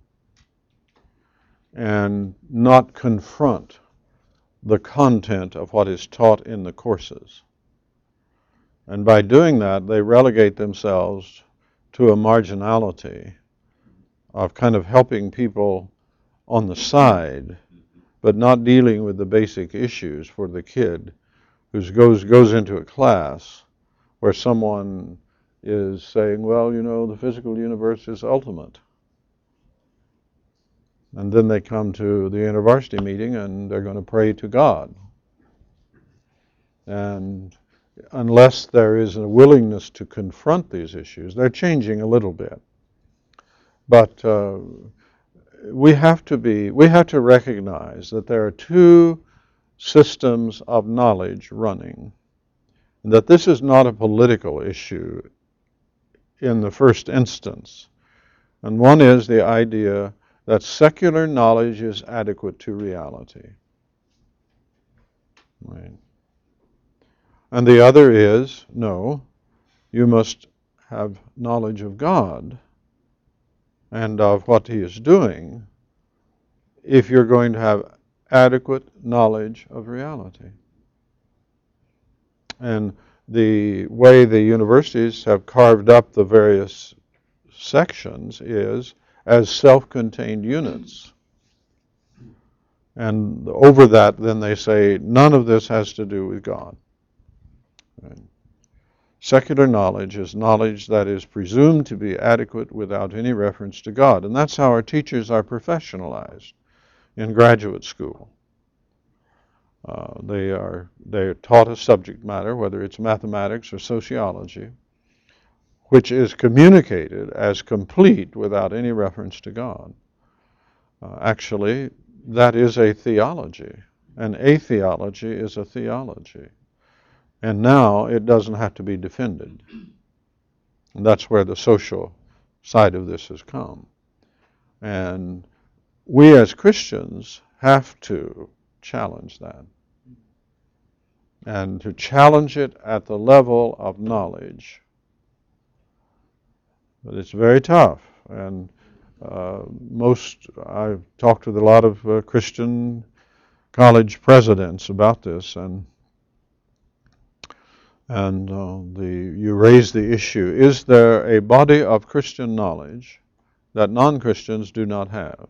and not confront the content of what is taught in the courses. And by doing that, they relegate themselves to a marginality of kind of helping people on the side, but not dealing with the basic issues for the kid who goes goes into a class where someone is saying, well, you know, the physical universe is ultimate. And then they come to the InterVarsity meeting and they're going to pray to God. And unless there is a willingness to confront these issues, they're changing a little bit. But uh, we have to be, we have to recognize that there are two systems of knowledge running, and that this is not a political issue in the first instance. And one is the idea that secular knowledge is adequate to reality. Right. And the other is, no, you must have knowledge of God and of what He is doing if you're going to have adequate knowledge of reality. And the way the universities have carved up the various sections is as self-contained units. And over that, then they say, none of this has to do with God. Right. Secular knowledge is knowledge that is presumed to be adequate without any reference to God. And that's how our teachers are professionalized in graduate school. Uh, they are they're taught a subject matter, whether it's mathematics or sociology, which is communicated as complete without any reference to God. Uh, actually, that is a theology, and a theology is a theology. And now it doesn't have to be defended. And that's where the social side of this has come. And we as Christians have to challenge that. And to challenge it at the level of knowledge. But it's very tough. And uh, most, I've talked with a lot of uh, Christian college presidents about this, and and uh, the you raise the issue, is there a body of Christian knowledge that non-Christians do not have?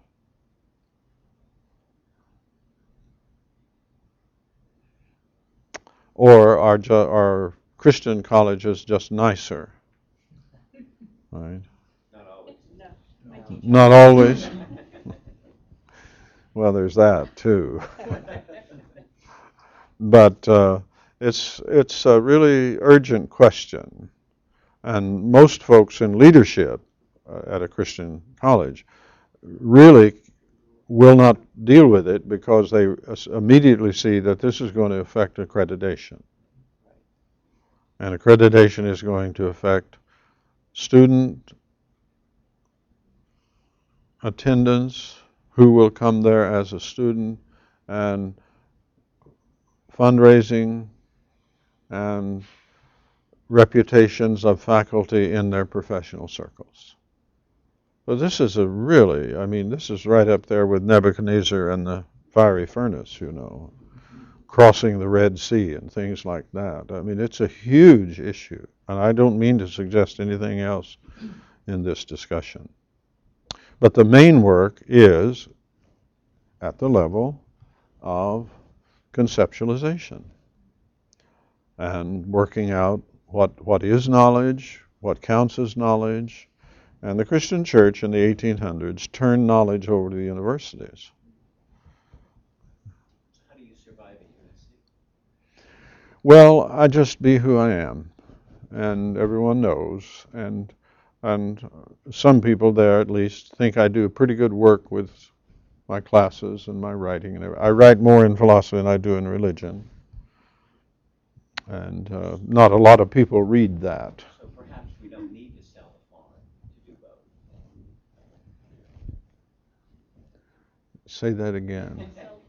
Or are, ju- are Christian colleges just nicer? Right?
Not always.
Not always. Well, there's that too. But uh, it's it's a really urgent question, and most folks in leadership uh, at a Christian college really will not deal with it because they immediately see that this is going to affect accreditation. And accreditation is going to affect student attendance, who will come there as a student, and fundraising, and reputations of faculty in their professional circles. But this is a really, I mean, this is right up there with Nebuchadnezzar and the fiery furnace, you know, crossing the Red Sea and things like that. I mean, it's a huge issue, and I don't mean to suggest anything else in this discussion. But the main work is at the level of conceptualization and working out what what is knowledge, what counts as knowledge. And the Christian church in the eighteen hundreds turned knowledge over to the universities.
How do you survive at U S C?
Well, I just be who I am, and everyone knows, and and some people there at least think I do pretty good work with my classes and my writing and everything. I write more in philosophy than I do in religion, and uh, not a lot of people read that.
So perhaps we don't need to sell a farm to do both.
Say that again.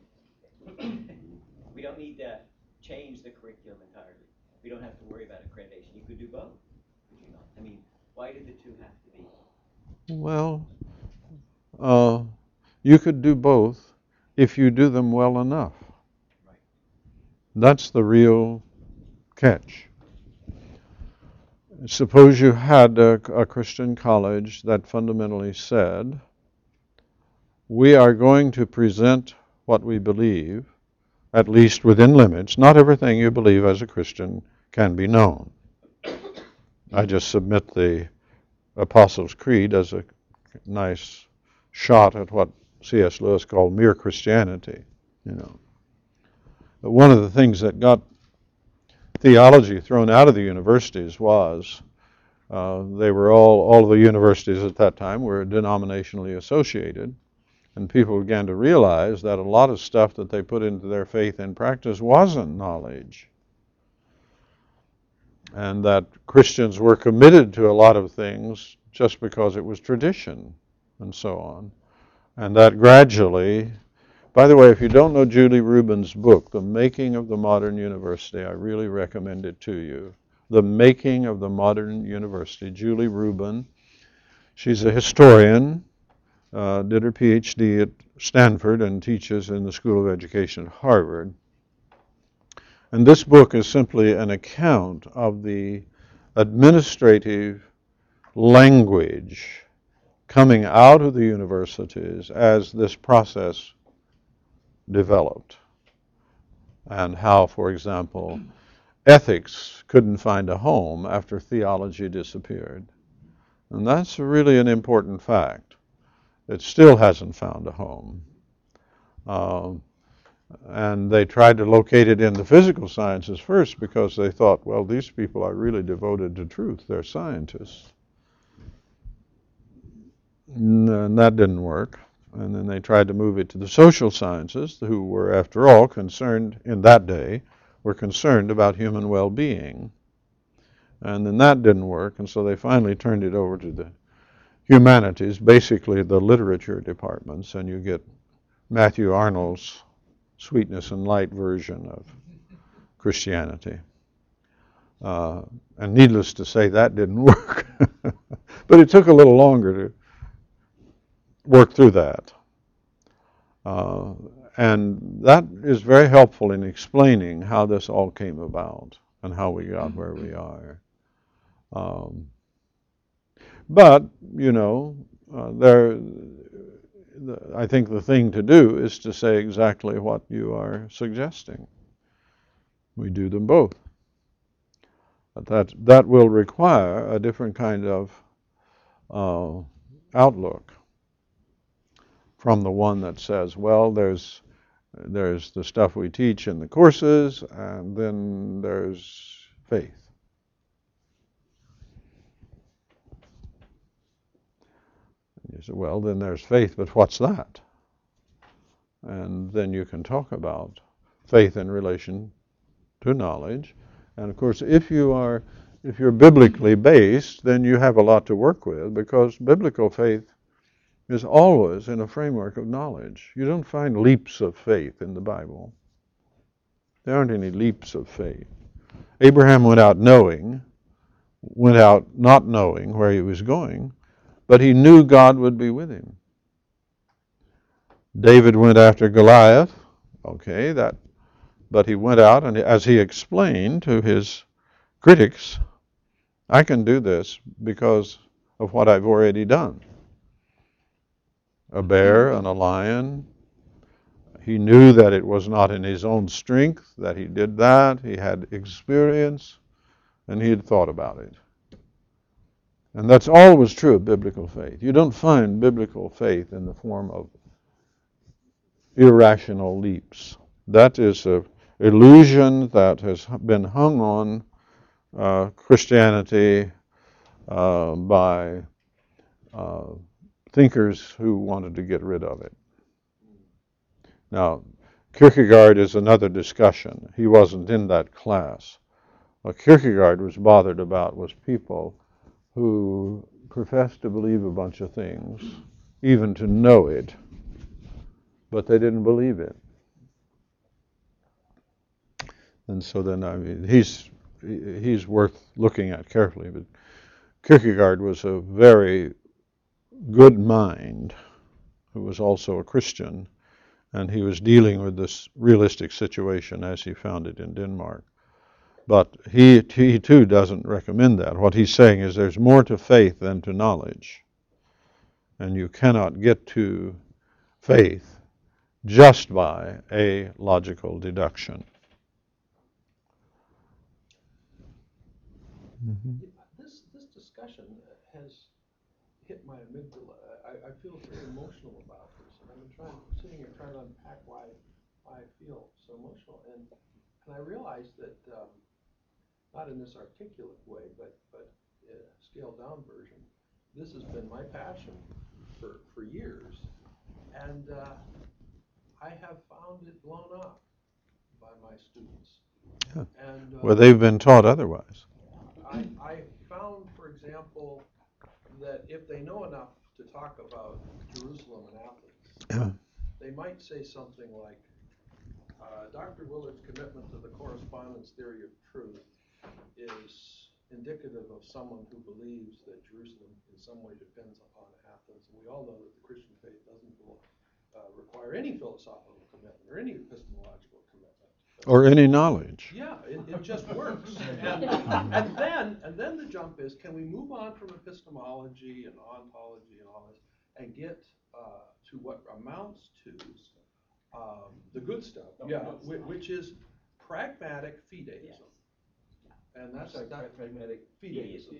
We don't need to change the curriculum entirely. We don't have to worry about accreditation. You could do both, could you not? I mean, why do the two have to be?
Well, uh, you could do both if you do them well enough.
Right.
That's the real catch. Suppose you had a, a Christian college that fundamentally said, we are going to present what we believe, at least within limits. Not everything you believe as a Christian can be known. I just submit the Apostles' Creed as a nice shot at what C S Lewis called mere Christianity, you know. But one of the things that got theology thrown out of the universities was uh, they were all, all of the universities at that time were denominationally associated, and people began to realize that a lot of stuff that they put into their faith and practice wasn't knowledge, and that Christians were committed to a lot of things just because it was tradition and so on. And that gradually, by the way, if you don't know Julie Rubin's book, The Making of the Modern University, I really recommend it to you. The Making of the Modern University. Julie Rubin, she's a historian, uh, did her P H D at Stanford and teaches in the School of Education at Harvard. And this book is simply an account of the administrative language coming out of the universities as this process developed, and how, for example, ethics couldn't find a home after theology disappeared. And that's really an important fact. It still hasn't found a home. Uh, and they tried to locate it in the physical sciences first because they thought, well, these people are really devoted to truth. They're scientists. And that didn't work. And then they tried to move it to the social sciences, who were, after all, concerned, in that day, were concerned about human well-being. And then that didn't work, and so they finally turned it over to the humanities, basically the literature departments, and you get Matthew Arnold's Sweetness and Light version of Christianity. Uh, and needless to say, that didn't work. But it took a little longer to work through that. Uh, and that is very helpful in explaining how this all came about and how we got where we are. Um, but, you know, uh, there, the, I think the thing to do is to say exactly what you are suggesting. We do them both. But that, that will require a different kind of uh, outlook from the one that says, well, there's there's the stuff we teach in the courses, and then there's faith. And you say, well, then there's faith, but what's that? And then you can talk about faith in relation to knowledge. And of course, if you are if you're biblically based, then you have a lot to work with, because biblical faith is always in a framework of knowledge. You don't find leaps of faith in the Bible. There aren't any leaps of faith. Abraham went out knowing, went out not knowing where he was going, but he knew God would be with him. David went after Goliath, okay, that, but he went out, and as he explained to his critics, I can do this because of what I've already done. A bear and a lion, he knew that it was not in his own strength that he did that. He had experience, and he had thought about it. And that's always true of biblical faith. You don't find biblical faith in the form of irrational leaps. That is an illusion that has been hung on uh, Christianity uh, by uh, thinkers who wanted to get rid of it. Now, Kierkegaard is another discussion. He wasn't in that class. What Kierkegaard was bothered about was people who professed to believe a bunch of things, even to know it, but they didn't believe it. And so then, I mean, he's he's worth looking at carefully. But Kierkegaard was a very good mind who was also a Christian, and he was dealing with this realistic situation as he found it in Denmark. But he, he too doesn't recommend that. What he's saying is there's more to faith than to knowledge. And you cannot get to faith just by a logical deduction. Mm-hmm.
This this discussion has hit my amygdala. I, I feel very emotional about this, and I've been trying, sitting here trying to unpack why, why I feel so emotional. And and I realized that, um, not in this articulate way, but but a scaled down version, this has been my passion for for years, and uh, I have found it blown up by my students.
Yeah.
And uh,
Well, they've been taught otherwise.
I, I found, for example, that if they know enough to talk about Jerusalem and Athens,
Yeah.
they might say something like, uh, Doctor Willard's commitment to the correspondence theory of truth is indicative of someone who believes that Jerusalem in some way depends upon Athens. And we all know that the Christian faith doesn't uh, require any philosophical commitment or any epistemological commitment.
Or any knowledge.
Yeah, it, it just works. And, and then and then the jump is, can we move on from epistemology and ontology and all this and get uh, to what amounts to um, the good stuff, yeah, which, which is pragmatic fideism. And that's
Sorry,
that
pragmatic
fideism.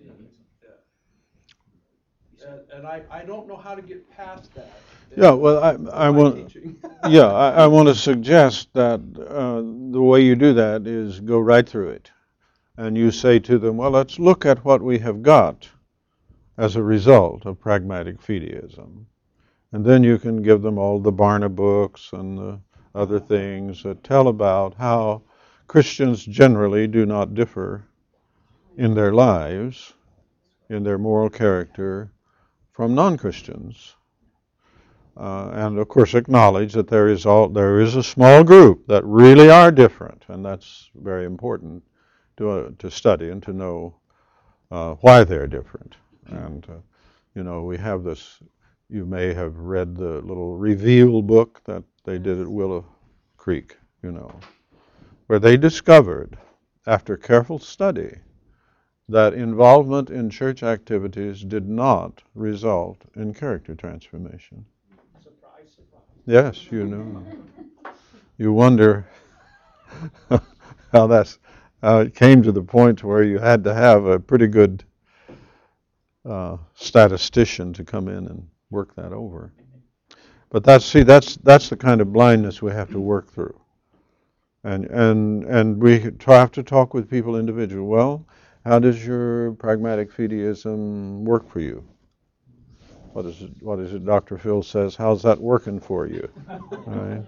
Yeah. And, and I, I don't know how to get past that.
Yeah, well, I I want yeah I, I want to suggest that uh, the way you do that is go right through it, and you say to them, well, let's look at what we have got as a result of pragmatic fideism, and then you can give them all the Barna books and the other things that tell about how Christians generally do not differ in their lives, in their moral character, from non-Christians, uh, and of course acknowledge that there is all there is a small group that really are different, and that's very important to uh, to study and to know uh, why they're different. And uh, you know, we have this. You may have read the little Reveal book that they did at Willow Creek, you know, where they discovered, after careful study, that involvement in church activities did not result in character transformation.
Surprise, surprise.
Yes, you know. You wonder how that's how it came to the point where you had to have a pretty good uh, statistician to come in and work that over. But that's see that's that's the kind of blindness we have to work through. And and and we have to talk with people individually. Well, how does your pragmatic fideism work for you? What is it, what is it Doctor Phil says, how's that working for you? Right?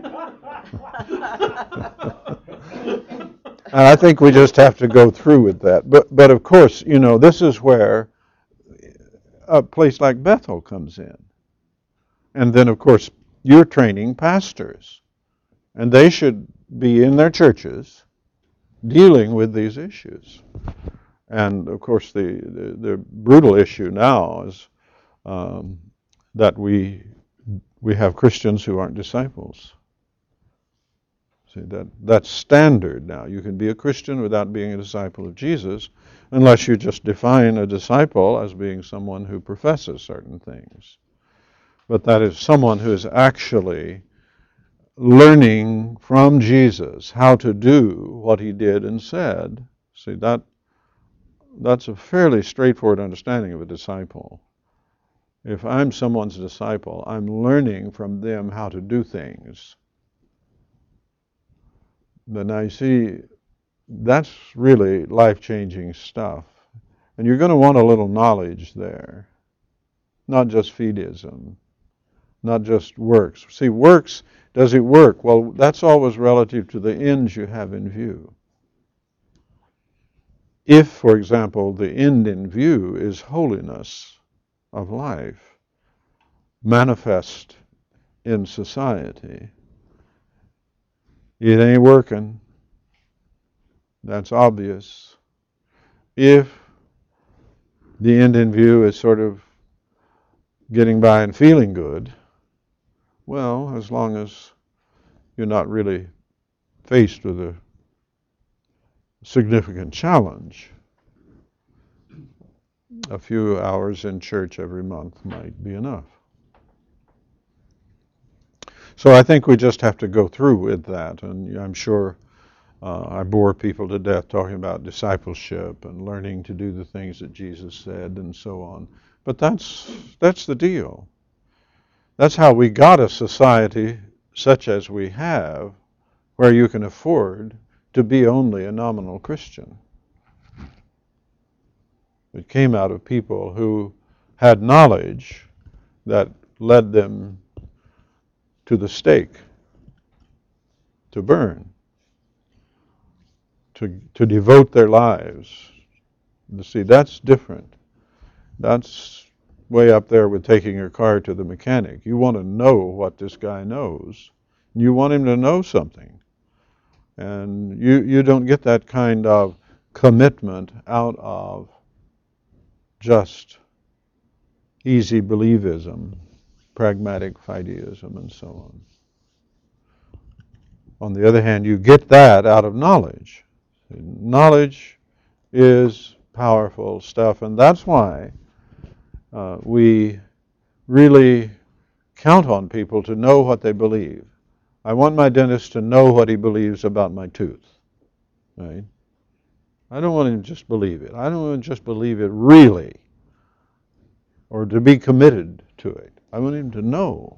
And I think we just have to go through with that. But but of course, you know, this is where a place like Bethel comes in. And then of course, you're training pastors. And they should be in their churches dealing with these issues. And of course, the, the, the brutal issue now is um, that we we have Christians who aren't disciples. See, that that's standard now. You can be a Christian without being a disciple of Jesus, unless you just define a disciple as being someone who professes certain things. But that is someone who is actually learning from Jesus how to do what he did and said. See, that that's a fairly straightforward understanding of a disciple. If I'm someone's disciple, I'm learning from them how to do things. Then I see that's really life-changing stuff. And you're going to want a little knowledge there, not just fideism, not just works. See, works, does it work? Well, that's always relative to the ends you have in view. If, for example, the end in view is holiness of life, manifest in society, it ain't working. That's obvious. If the end in view is sort of getting by and feeling good, well, as long as you're not really faced with a significant challenge, a few hours in church every month might be enough. So I think we just have to go through with that, and I'm sure uh, I bore people to death talking about discipleship and learning to do the things that Jesus said and so on. But that's that's the deal. That's how we got a society such as we have, where you can afford to be only a nominal Christian. It came out of people who had knowledge that led them to the stake, to burn, to to devote their lives. You see, that's different. That's way up there with taking your car to the mechanic. You want to know what this guy knows. You want him to know something. And you, you don't get that kind of commitment out of just easy believism, pragmatic fideism, and so on. On the other hand, you get that out of knowledge. Knowledge is powerful stuff, and that's why uh, we really count on people to know what they believe. I want my dentist to know what he believes about my tooth, right? I don't want him to just believe it. I don't want him to just believe it really, or to be committed to it. I want him to know.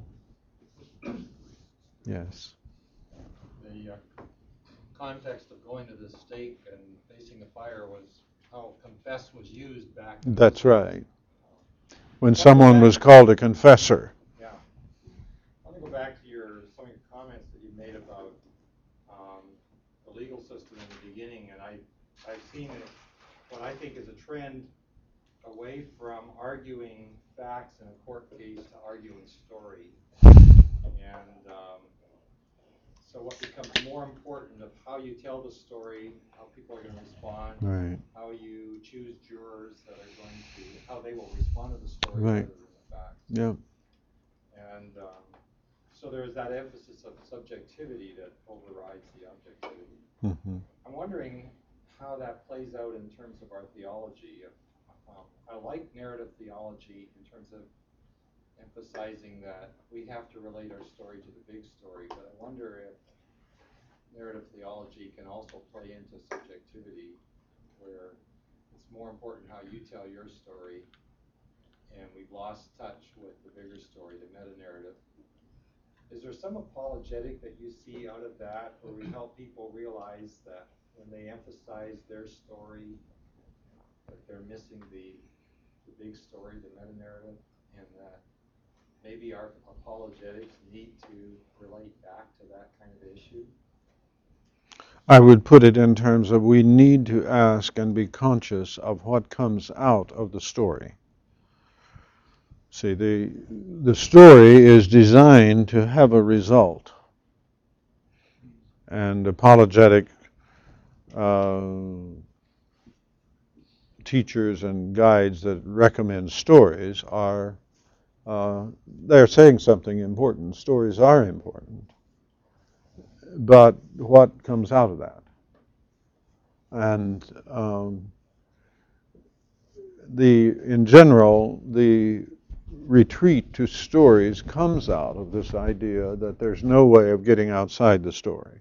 Yes.
The uh, context of going to the stake and facing the fire was how confess was used back then.
That's right. When someone was called a confessor.
Yeah. I want to go back to your some of your comments that you made about um, the legal system in the beginning, and I I've seen it, what I think is a trend away from arguing facts in a court case to arguing story. And um, so what becomes more important of how you tell the story, how people are going to respond,
Right.
how you choose jurors that are going to, how they will respond to the story
Right.
rather than the facts.
Yeah.
And um, so there's that emphasis of subjectivity that overrides the objectivity.
Mm-hmm.
I'm wondering how that plays out in terms of our theology. Um, I like narrative theology in terms of emphasizing that we have to relate our story to the big story, but I wonder if narrative theology can also play into subjectivity, where it's more important how you tell your story, and we've lost touch with the bigger story, the meta-narrative. Is there some apologetic that you see out of that, where we help people realize that when they emphasize their story, that they're missing the, the big story, the meta-narrative, and that maybe our apologetics need to relate back to that kind of issue?
I would put it in terms of we need to ask and be conscious of what comes out of the story. See, the the story is designed to have a result. And apologetic uh, teachers and guides that recommend stories are, uh, they're saying something important. Stories are important. But what comes out of that? And um, the in general, the retreat to stories comes out of this idea that there's no way of getting outside the story.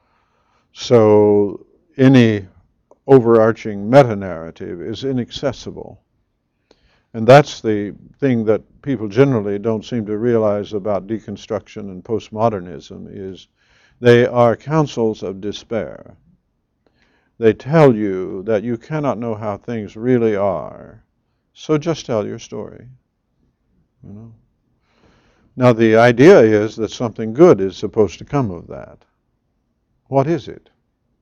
So any overarching meta-narrative is inaccessible. And that's the thing that people generally don't seem to realize about deconstruction and postmodernism, is they are counsels of despair. They tell you that you cannot know how things really are, so just tell your story. You know? Now the idea is that something good is supposed to come of that. What is it?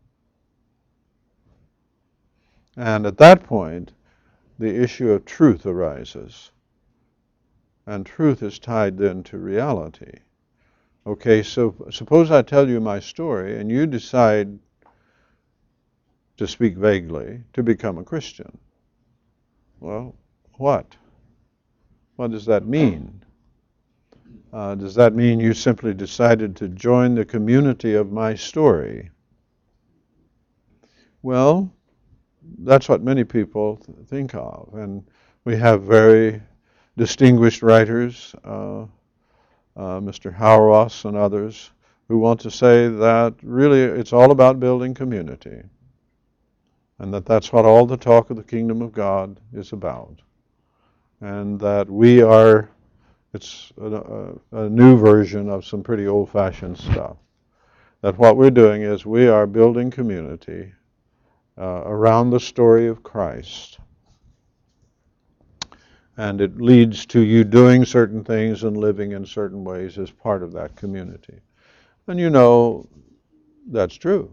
And at that point, the issue of truth arises. And truth is tied then to reality. Okay, so suppose I tell you my story and you decide, to speak vaguely, to become a Christian. Well, what? What does that mean? Uh, does that mean you simply decided to join the community of my story? Well, that's what many people th- think of. And we have very distinguished writers, uh, uh, Mister Hauerwas and others, who want to say that really it's all about building community. And that that's what all the talk of the kingdom of God is about. And that we are, it's a, a, a new version of some pretty old-fashioned stuff. That what we're doing is we are building community uh, around the story of Christ. And it leads to you doing certain things and living in certain ways as part of that community. And you know, that's true.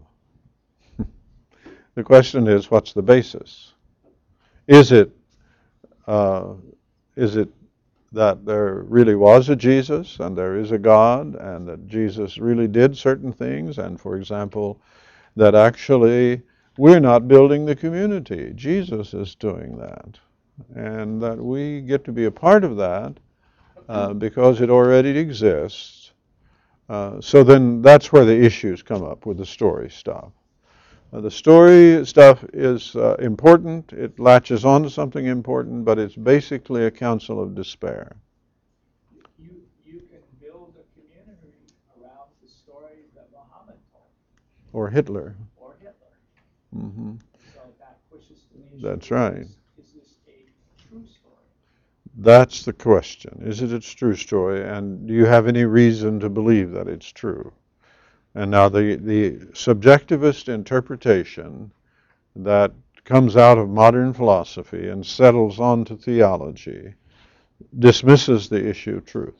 The question is, what's the basis? Is it, uh, is it that there really was a Jesus and there is a God and that Jesus really did certain things, and for example, that actually we're not building the community, Jesus is doing that, and that we get to be a part of that uh, because it already exists. Uh, so then that's where the issues come up with the story stuff. Uh, the story stuff is uh, important. It latches on to something important, but it's basically a counsel of despair.
You, you can build a community around the story that Muhammad told.
Or Hitler.
Or Hitler.
Mm-hmm.
So that pushes to the issue.
That's right.
Is, is this a true story?
That's the question. Is it a true story? And do you have any reason to believe that it's true? And now the, the subjectivist interpretation that comes out of modern philosophy and settles onto theology dismisses the issue of truth.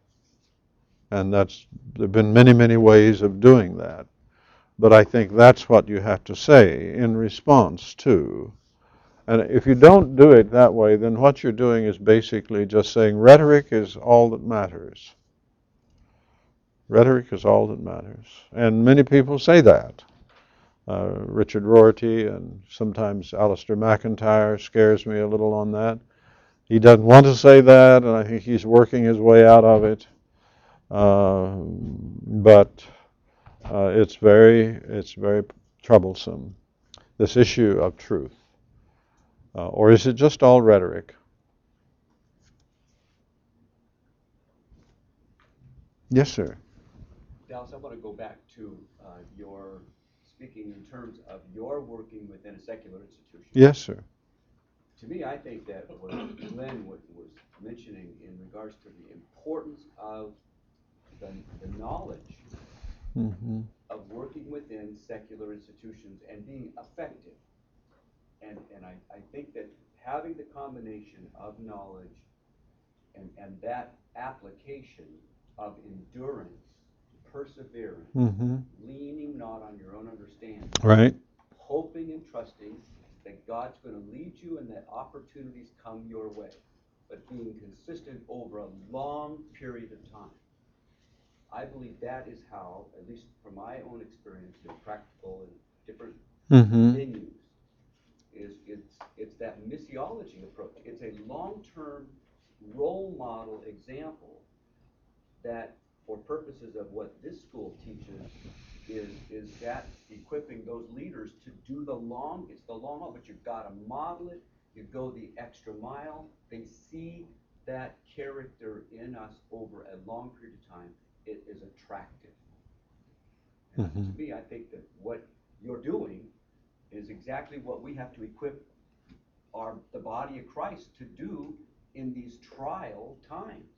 And that's, there have been many, many ways of doing that. But I think that's what you have to say in response to. And if you don't do it that way, then what you're doing is basically just saying rhetoric is all that matters. Rhetoric is all that matters. And many people say that. Uh, Richard Rorty and sometimes Alistair McIntyre scares me a little on that. He doesn't want to say that, and I think he's working his way out of it. Uh, but uh, it's very, it's very troublesome, this issue of truth. Uh, or is it just all rhetoric? Yes, sir.
Dallas, I want to go back to uh, your speaking in terms of your working within a secular institution.
Yes, sir.
To me, I think that what Glenn was, was mentioning in regards to the importance of the, the knowledge
Mm-hmm.
of working within secular institutions and being effective. And, and I, I think that having the combination of knowledge and, and that application of endurance, perseverance,
Mm-hmm.
leaning not on your own understanding,
Right.
hoping and trusting that God's going to lead you and that opportunities come your way, but being consistent over a long period of time. I believe that is how, at least from my own experience in practical and different
Mm-hmm.
venues, is it's it's that missiology approach. It's a long-term role model example that, for purposes of what this school teaches, is is that equipping those leaders to do the long, it's the long haul, but you've got to model it, you go the extra mile, they see that character in us over a long period of time, it is attractive. And
Mhm.
to me, I think that what you're doing is exactly what we have to equip our the body of Christ to do in these trial times.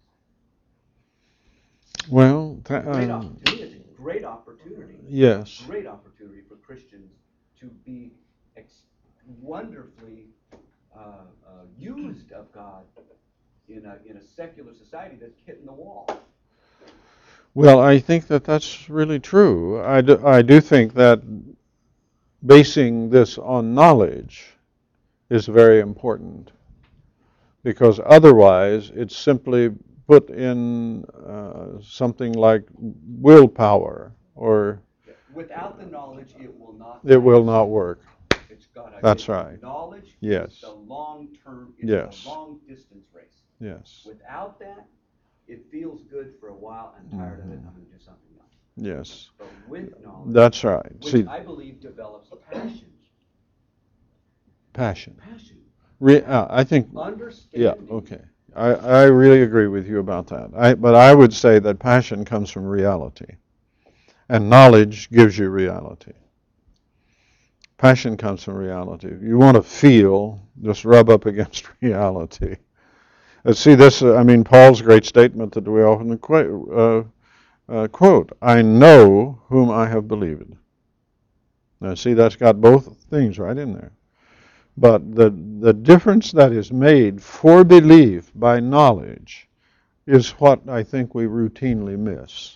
Well,
A great
um,
op- to me, it's a great opportunity.
yes.
Great opportunity for Christians to be ex- wonderfully uh, uh, used of God in a in a secular society that's hitting the wall.
Well, I think that that's really true. I do, I do think that basing this on knowledge is very important, because otherwise it's simply put in uh, something like willpower, or
Without the knowledge, it will not.
it will
last.
not work.
It's got to.
That's right.
Knowledge
Yes.
is the long term. It's
Yes.
a long distance race.
Yes.
Without that, it feels good for a while. I'm tired of it. I'm going to do something else.
Yes.
But with knowledge,
That's right.
which
See,
I believe develops passion.
passion.
Passion.
Re- uh, I think.
Understanding.
Yeah. Okay. I, I really agree with you about that. I, but I would say that passion comes from reality, and knowledge gives you reality. Passion comes from reality. You want to feel, just rub up against reality. Uh, see this, uh, I mean, Paul's great statement that we often qu- uh, uh, quote, I know whom I have believed. Now see, that's got both things right in there. But the, the difference that is made for belief by knowledge is what I think we routinely miss.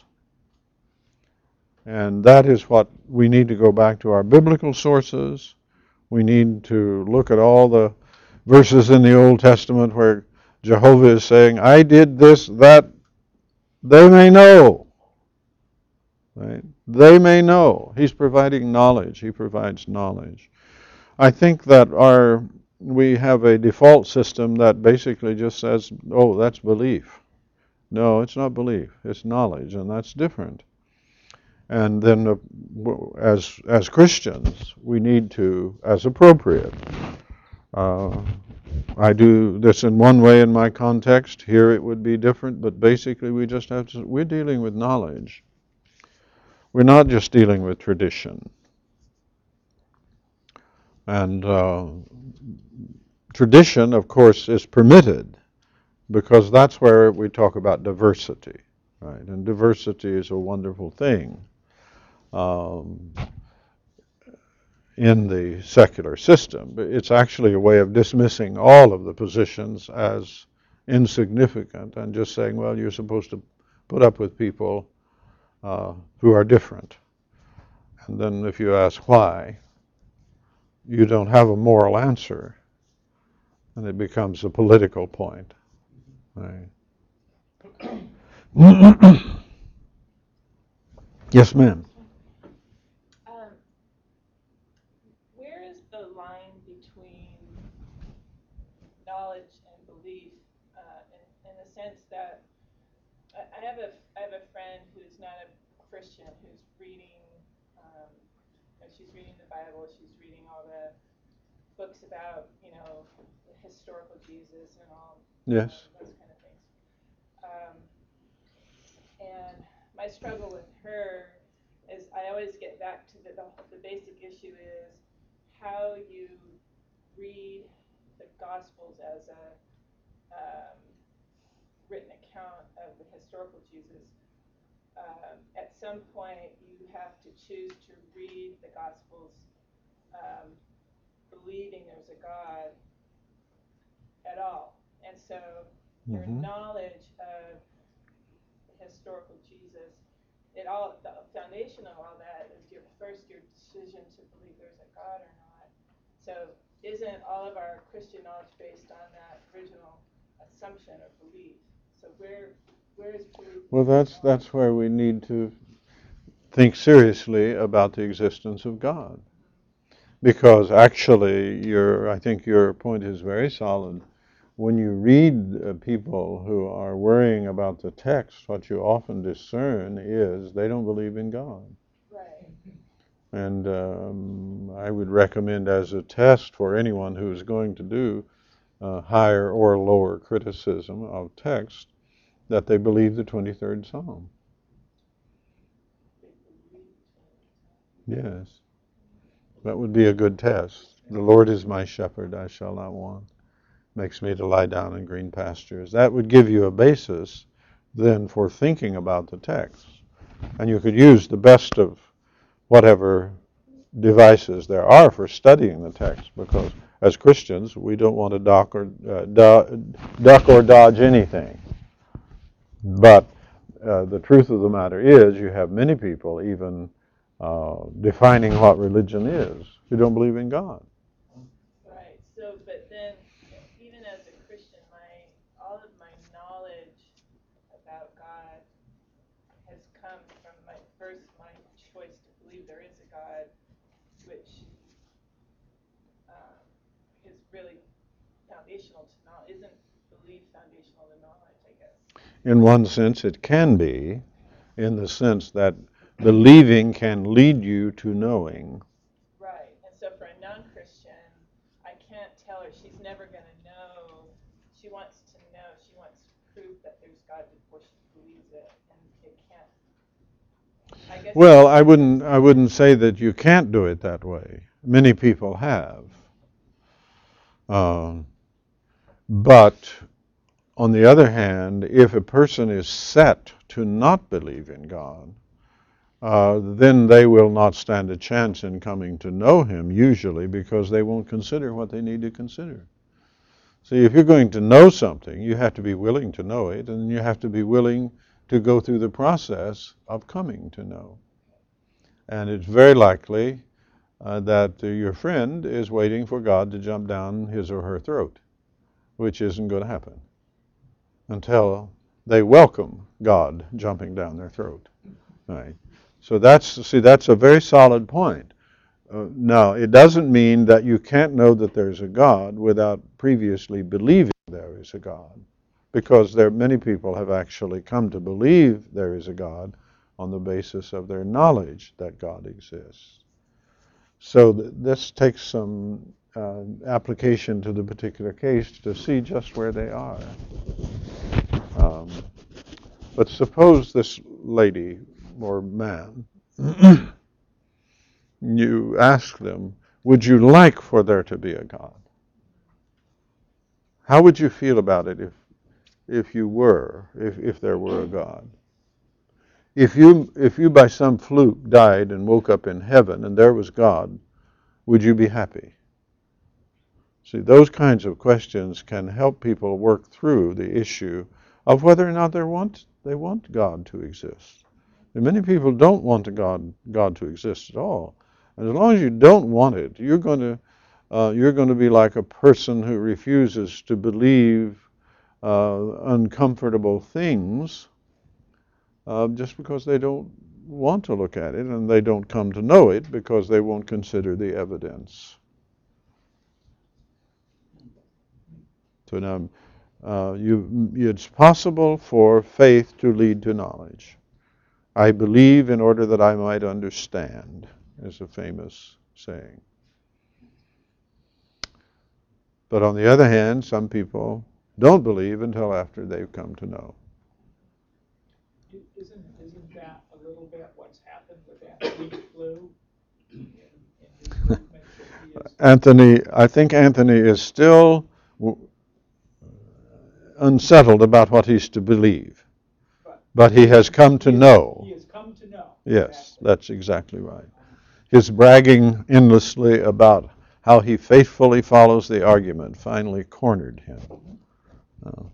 And that is what we need to go back to our biblical sources. We need to look at all the verses in the Old Testament where Jehovah is saying, I did this, that, they may know. Right? They may know. He's providing knowledge. He provides knowledge. I think that our we have a default system that basically just says, oh, that's belief. No, it's not belief. It's knowledge, and that's different. And then uh, as as Christians, we need to, as appropriate, uh, I do this in one way in my context. Here it would be different, but basically we just have to, we're dealing with knowledge. We're not just dealing with tradition. And uh, tradition, of course, is permitted, because that's where we talk about diversity, right? And diversity is a wonderful thing um, in the secular system. But it's actually a way of dismissing all of the positions as insignificant and just saying, well, you're supposed to put up with people uh, who are different. And then if you ask why, you don't have a moral answer, and it becomes a political point. Right. Yes, ma'am.
Um, where is the line between knowledge and belief, uh, in, in the sense that I, I have a I have a friend who's not a Christian who's reading, um, and she's reading the Bible, she's reading all the books about, you know, the historical Jesus and all
Yes.
um, those kind of things. Um, and my struggle with her is I always get back to the, the, the basic issue is how you read the Gospels as a um, written account of the historical Jesus. Um, at some point, you have to choose to read the Gospels um, believing there's a God at all. And so your
Mm-hmm.
knowledge of the historical Jesus, it all the foundation of all that is your first your decision to believe there's a God or not. So isn't all of our Christian knowledge based on that original assumption or belief? So where where is belief?
Well, that's that's where we need to think seriously about the existence of God, because actually, your I think your point is very solid. When you read uh, people who are worrying about the text, what you often discern is they don't believe in God.
Right.
And um, I would recommend as a test for anyone who is going to do uh, higher or lower criticism of text, that they believe the twenty-third Psalm. Yes. That would be a good test. The Lord is my shepherd, I shall not want. Makes me to lie down in green pastures. That would give you a basis then for thinking about the text. And you could use the best of whatever devices there are for studying the text, because as Christians, we don't want to duck or, uh, du- duck or dodge anything. But uh, the truth of the matter is, you have many people even uh, defining what religion is who don't believe in God.
Right. So, but then, even as a Christian, my all of my knowledge about God has come from my first my choice to believe there is a God, which um, is really foundational to knowledge. Isn't belief foundational to knowledge? I guess.
In one sense, it can be, in the sense that believing can lead you to knowing.
Right. And so for a non-Christian, I can't tell her she's never going to know. She wants to know. She wants proof that there's God before she believes it, and it can't. I guess.
Well, I wouldn't. I wouldn't say that you can't do it that way. Many people have, um, but on the other hand, if a person is set to not believe in God, uh, then they will not stand a chance in coming to know Him, usually because they won't consider what they need to consider. See, if you're going to know something, you have to be willing to know it, and you have to be willing to go through the process of coming to know. And it's very likely uh, that uh, your friend is waiting for God to jump down his or her throat, which isn't going to happen until they welcome God jumping down their throat. Right? So that's, see, that's a very solid point. Uh, now, it doesn't mean that you can't know that there's a God without previously believing there is a God, because there many people have actually come to believe there is a God on the basis of their knowledge that God exists. So th- this takes some uh, application to the particular case to see just where they are. Um, but suppose this lady or man, you ask them, would you like for there to be a God? How would you feel about it if, if you were, if, if there were a God? If you, if you by some fluke died and woke up in heaven and there was God, would you be happy? See, those kinds of questions can help people work through the issue of whether or not they want, they want God to exist. And many people don't want God, God to exist at all. And as long as you don't want it, you're going to, uh, you're going to be like a person who refuses to believe uh, uncomfortable things uh, just because they don't want to look at it, and they don't come to know it because they won't consider the evidence. So now, uh, you, it's possible for faith to lead to knowledge. I believe in order that I might understand, is a famous saying. But on the other hand, some people don't believe until after they've come to know.
Isn't, isn't that a little bit what's happened with Anthony Flew in, in his movement that he is?
Anthony, I think Anthony is still w- unsettled about what he's to believe.
But,
But he has come to
he is,
know.
He has come to know.
Yes, that's exactly right. His bragging endlessly about how he faithfully follows the argument finally cornered him. Uh,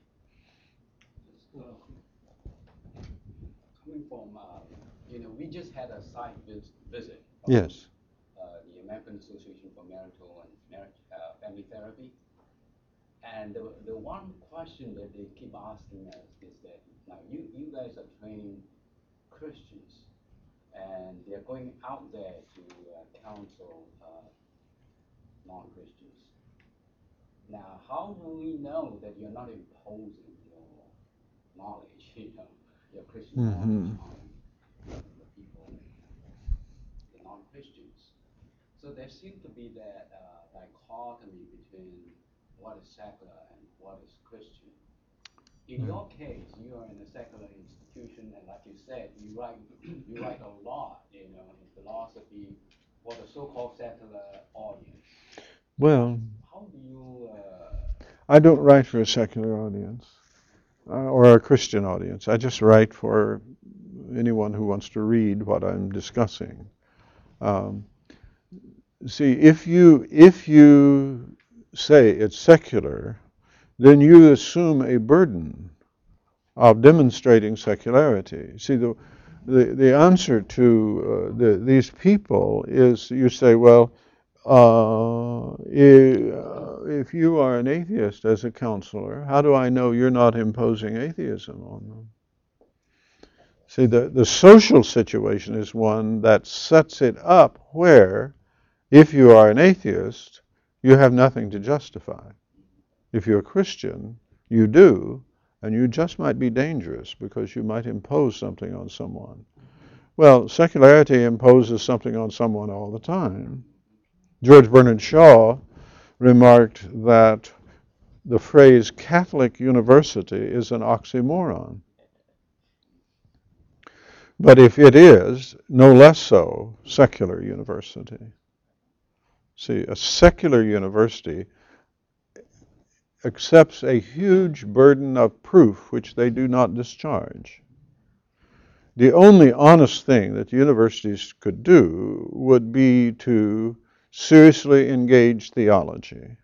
Coming from, uh, you know, we just had a site vis- visit. of,
yes.
Uh, the American Association for Marital and Marriage, uh, Family Therapy. And the, the one question that they keep asking us is that, now you, you guys are training Christians, and they're going out there to uh, counsel uh, non-Christians. Now, how do we know that you're not imposing your knowledge, you know, your Christian
Mm-hmm.
knowledge on the people, the non-Christians? So there seems to be that uh, dichotomy between what is secular and what is Christian. In your case, you are in a secular institution, and like you said, you write you write a lot, you know, in philosophy for the so-called secular audience.
Well,
How do you? Uh,
I don't write for a secular audience uh, or a Christian audience. I just write for anyone who wants to read what I'm discussing. Um, see, if you if you say it's secular, then you assume a burden of demonstrating secularity. See, the the, the answer to uh, the, these people is you say, well, uh, if you are an atheist as a counselor, how do I know you're not imposing atheism on them? See, the, the social situation is one that sets it up where, if you are an atheist, you have nothing to justify. If you're a Christian, you do, and you just might be dangerous because you might impose something on someone. Well, secularity imposes something on someone all the time. George Bernard Shaw remarked that the phrase Catholic university is an oxymoron. But if it is, no less so, secular university. See, a secular university accepts a huge burden of proof which they do not discharge. The only honest thing that universities could do would be to seriously engage theology.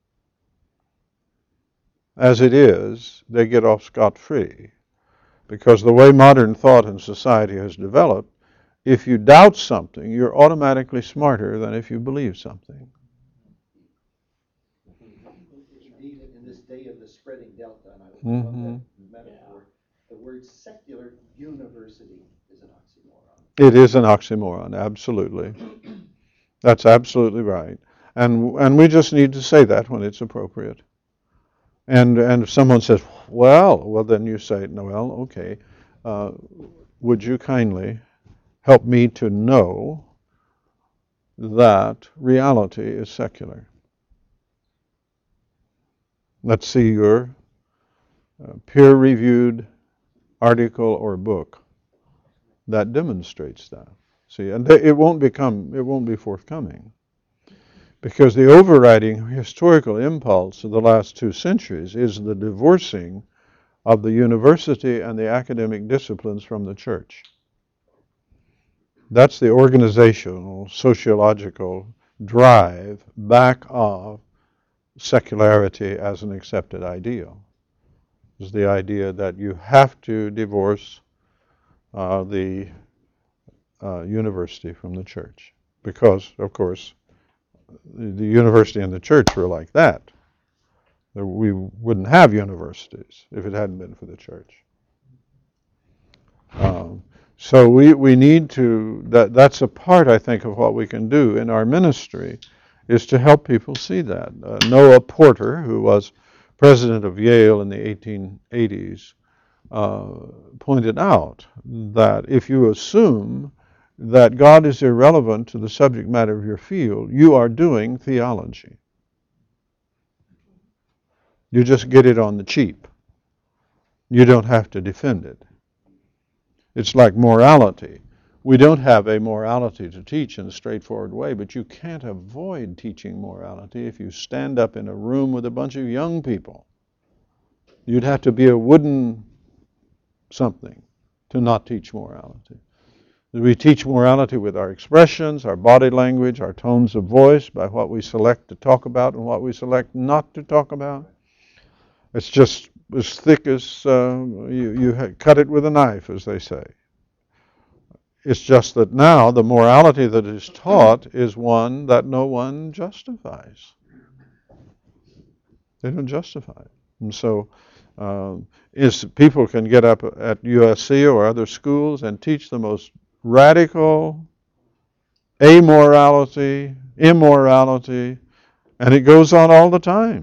As it is, they get off scot-free, because the way modern thought and society has developed, if you doubt something, you're automatically smarter than if you believe something.
Indeed, in this day of the spreading delta, and I
Mm-hmm.
love that metaphor, the word secular university is an oxymoron.
It is an oxymoron, absolutely. That's absolutely right. And and we just need to say that when it's appropriate. And and if someone says, well, well, then you say, no, well, okay, uh, would you kindly help me to know that reality is secular? Let's see your uh, peer-reviewed article or book that demonstrates that. See, and th- it won't become, it won't be forthcoming. Because the overriding historical impulse of the last two centuries is the divorcing of the university and the academic disciplines from the church. That's the organizational, sociological drive back of secularity as an accepted ideal. Is the idea that you have to divorce uh, the uh, university from the church. Because, of course, the university and the church were like that. We wouldn't have universities if it hadn't been for the church. Um, so we, we need to, that, that's a part, I think, of what we can do in our ministry, is to help people see that. Uh, Noah Porter, who was president of Yale in the eighteen eighties, uh, pointed out that if you assume that God is irrelevant to the subject matter of your field, you are doing theology. You just get it on the cheap. You don't have to defend it. It's like morality. We don't have a morality to teach in a straightforward way, but you can't avoid teaching morality if you stand up in a room with a bunch of young people. You'd have to be a wooden something to not teach morality. We teach morality with our expressions, our body language, our tones of voice, by what we select to talk about and what we select not to talk about. It's just as thick as uh, you, you cut it with a knife, as they say. It's just that now the morality that is taught is one that no one justifies. They don't justify it. And so uh, is people can get up at U S C or other schools and teach the most radical amorality, immorality, and it goes on all the time.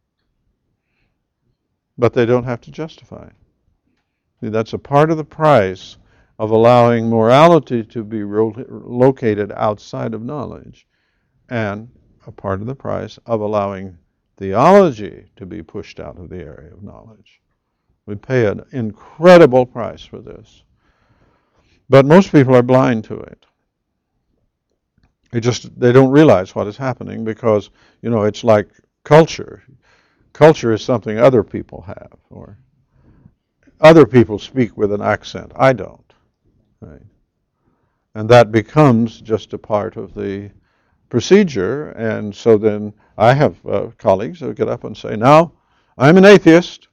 But they don't have to justify it. See, that's a part of the price of allowing morality to be ro- located outside of knowledge, and a part of the price of allowing theology to be pushed out of the area of knowledge. We pay an incredible price for this. But most people are blind to it. They just, they don't realize what is happening because, you know, it's like culture. Culture is something other people have, or other people speak with an accent. I don't. Right? And that becomes just a part of the procedure. And so then I have uh, colleagues who get up and say, now, I'm an atheist.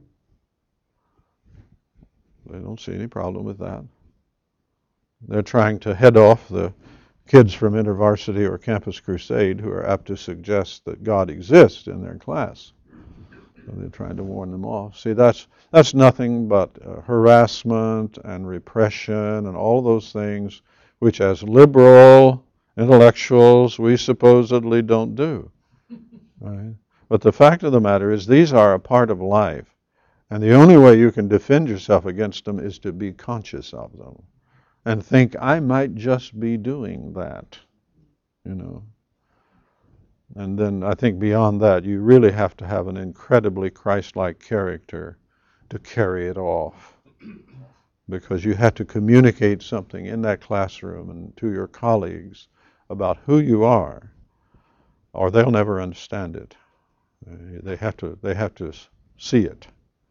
They don't see any problem with that. They're trying to head off the kids from InterVarsity or Campus Crusade who are apt to suggest that God exists in their class. So they're trying to warn them off. See, that's that's nothing but uh, harassment and repression and all those things which as liberal intellectuals we supposedly don't do. Right? But the fact of the matter is these are a part of life. And the only way you can defend yourself against them is to be conscious of them and think, I might just be doing that, you know. And then I think beyond that, you really have to have an incredibly Christ-like character to carry it off. Because you have to communicate something in that classroom and to your colleagues about who you are, or they'll never understand it. They have to, they have to see it.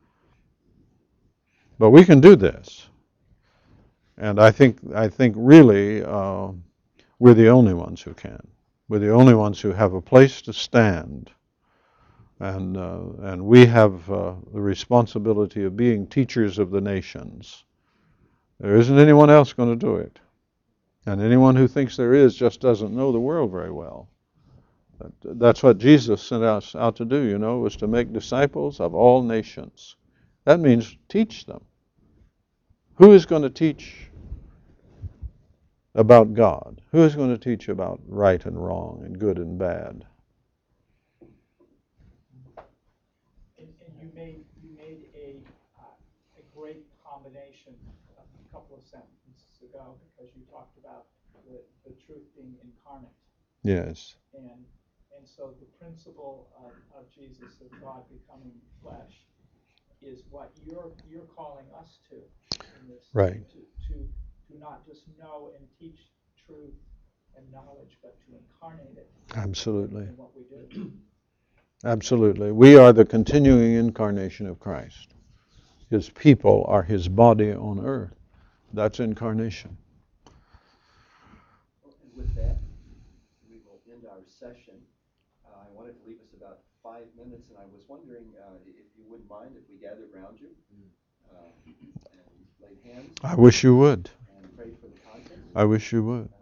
But we can do this. And I think, I think really uh, we're the only ones who can. We're the only ones who have a place to stand. And, uh, and we have uh, the responsibility of being teachers of the nations. There isn't anyone else going to do it. And anyone who thinks there is just doesn't know the world very well. But that's what Jesus sent us out to do, you know, was to make disciples of all nations. That means teach them. Who is going to teach about God? Who is going to teach about right and wrong and good and bad?
And, and you made you made a uh, a great combination a couple of sentences ago because you talked about the, the truth being incarnate.
Yes.
And and so the principle of, of Jesus, of God becoming flesh, is what you're you're calling us to in this,
right.
to, to to not just know and teach truth and knowledge, but to incarnate it.
Absolutely.
In what we do.
Absolutely. We are the continuing incarnation of Christ. His people are his body on earth. That's incarnation.
Well, and with that, we will end our session. Uh, I wanted to leave us about five minutes, and I was wondering uh, if you wouldn't mind if we gathered around you uh, and laid hands.
I wish you would.
And prayed for the conference.
I wish you would.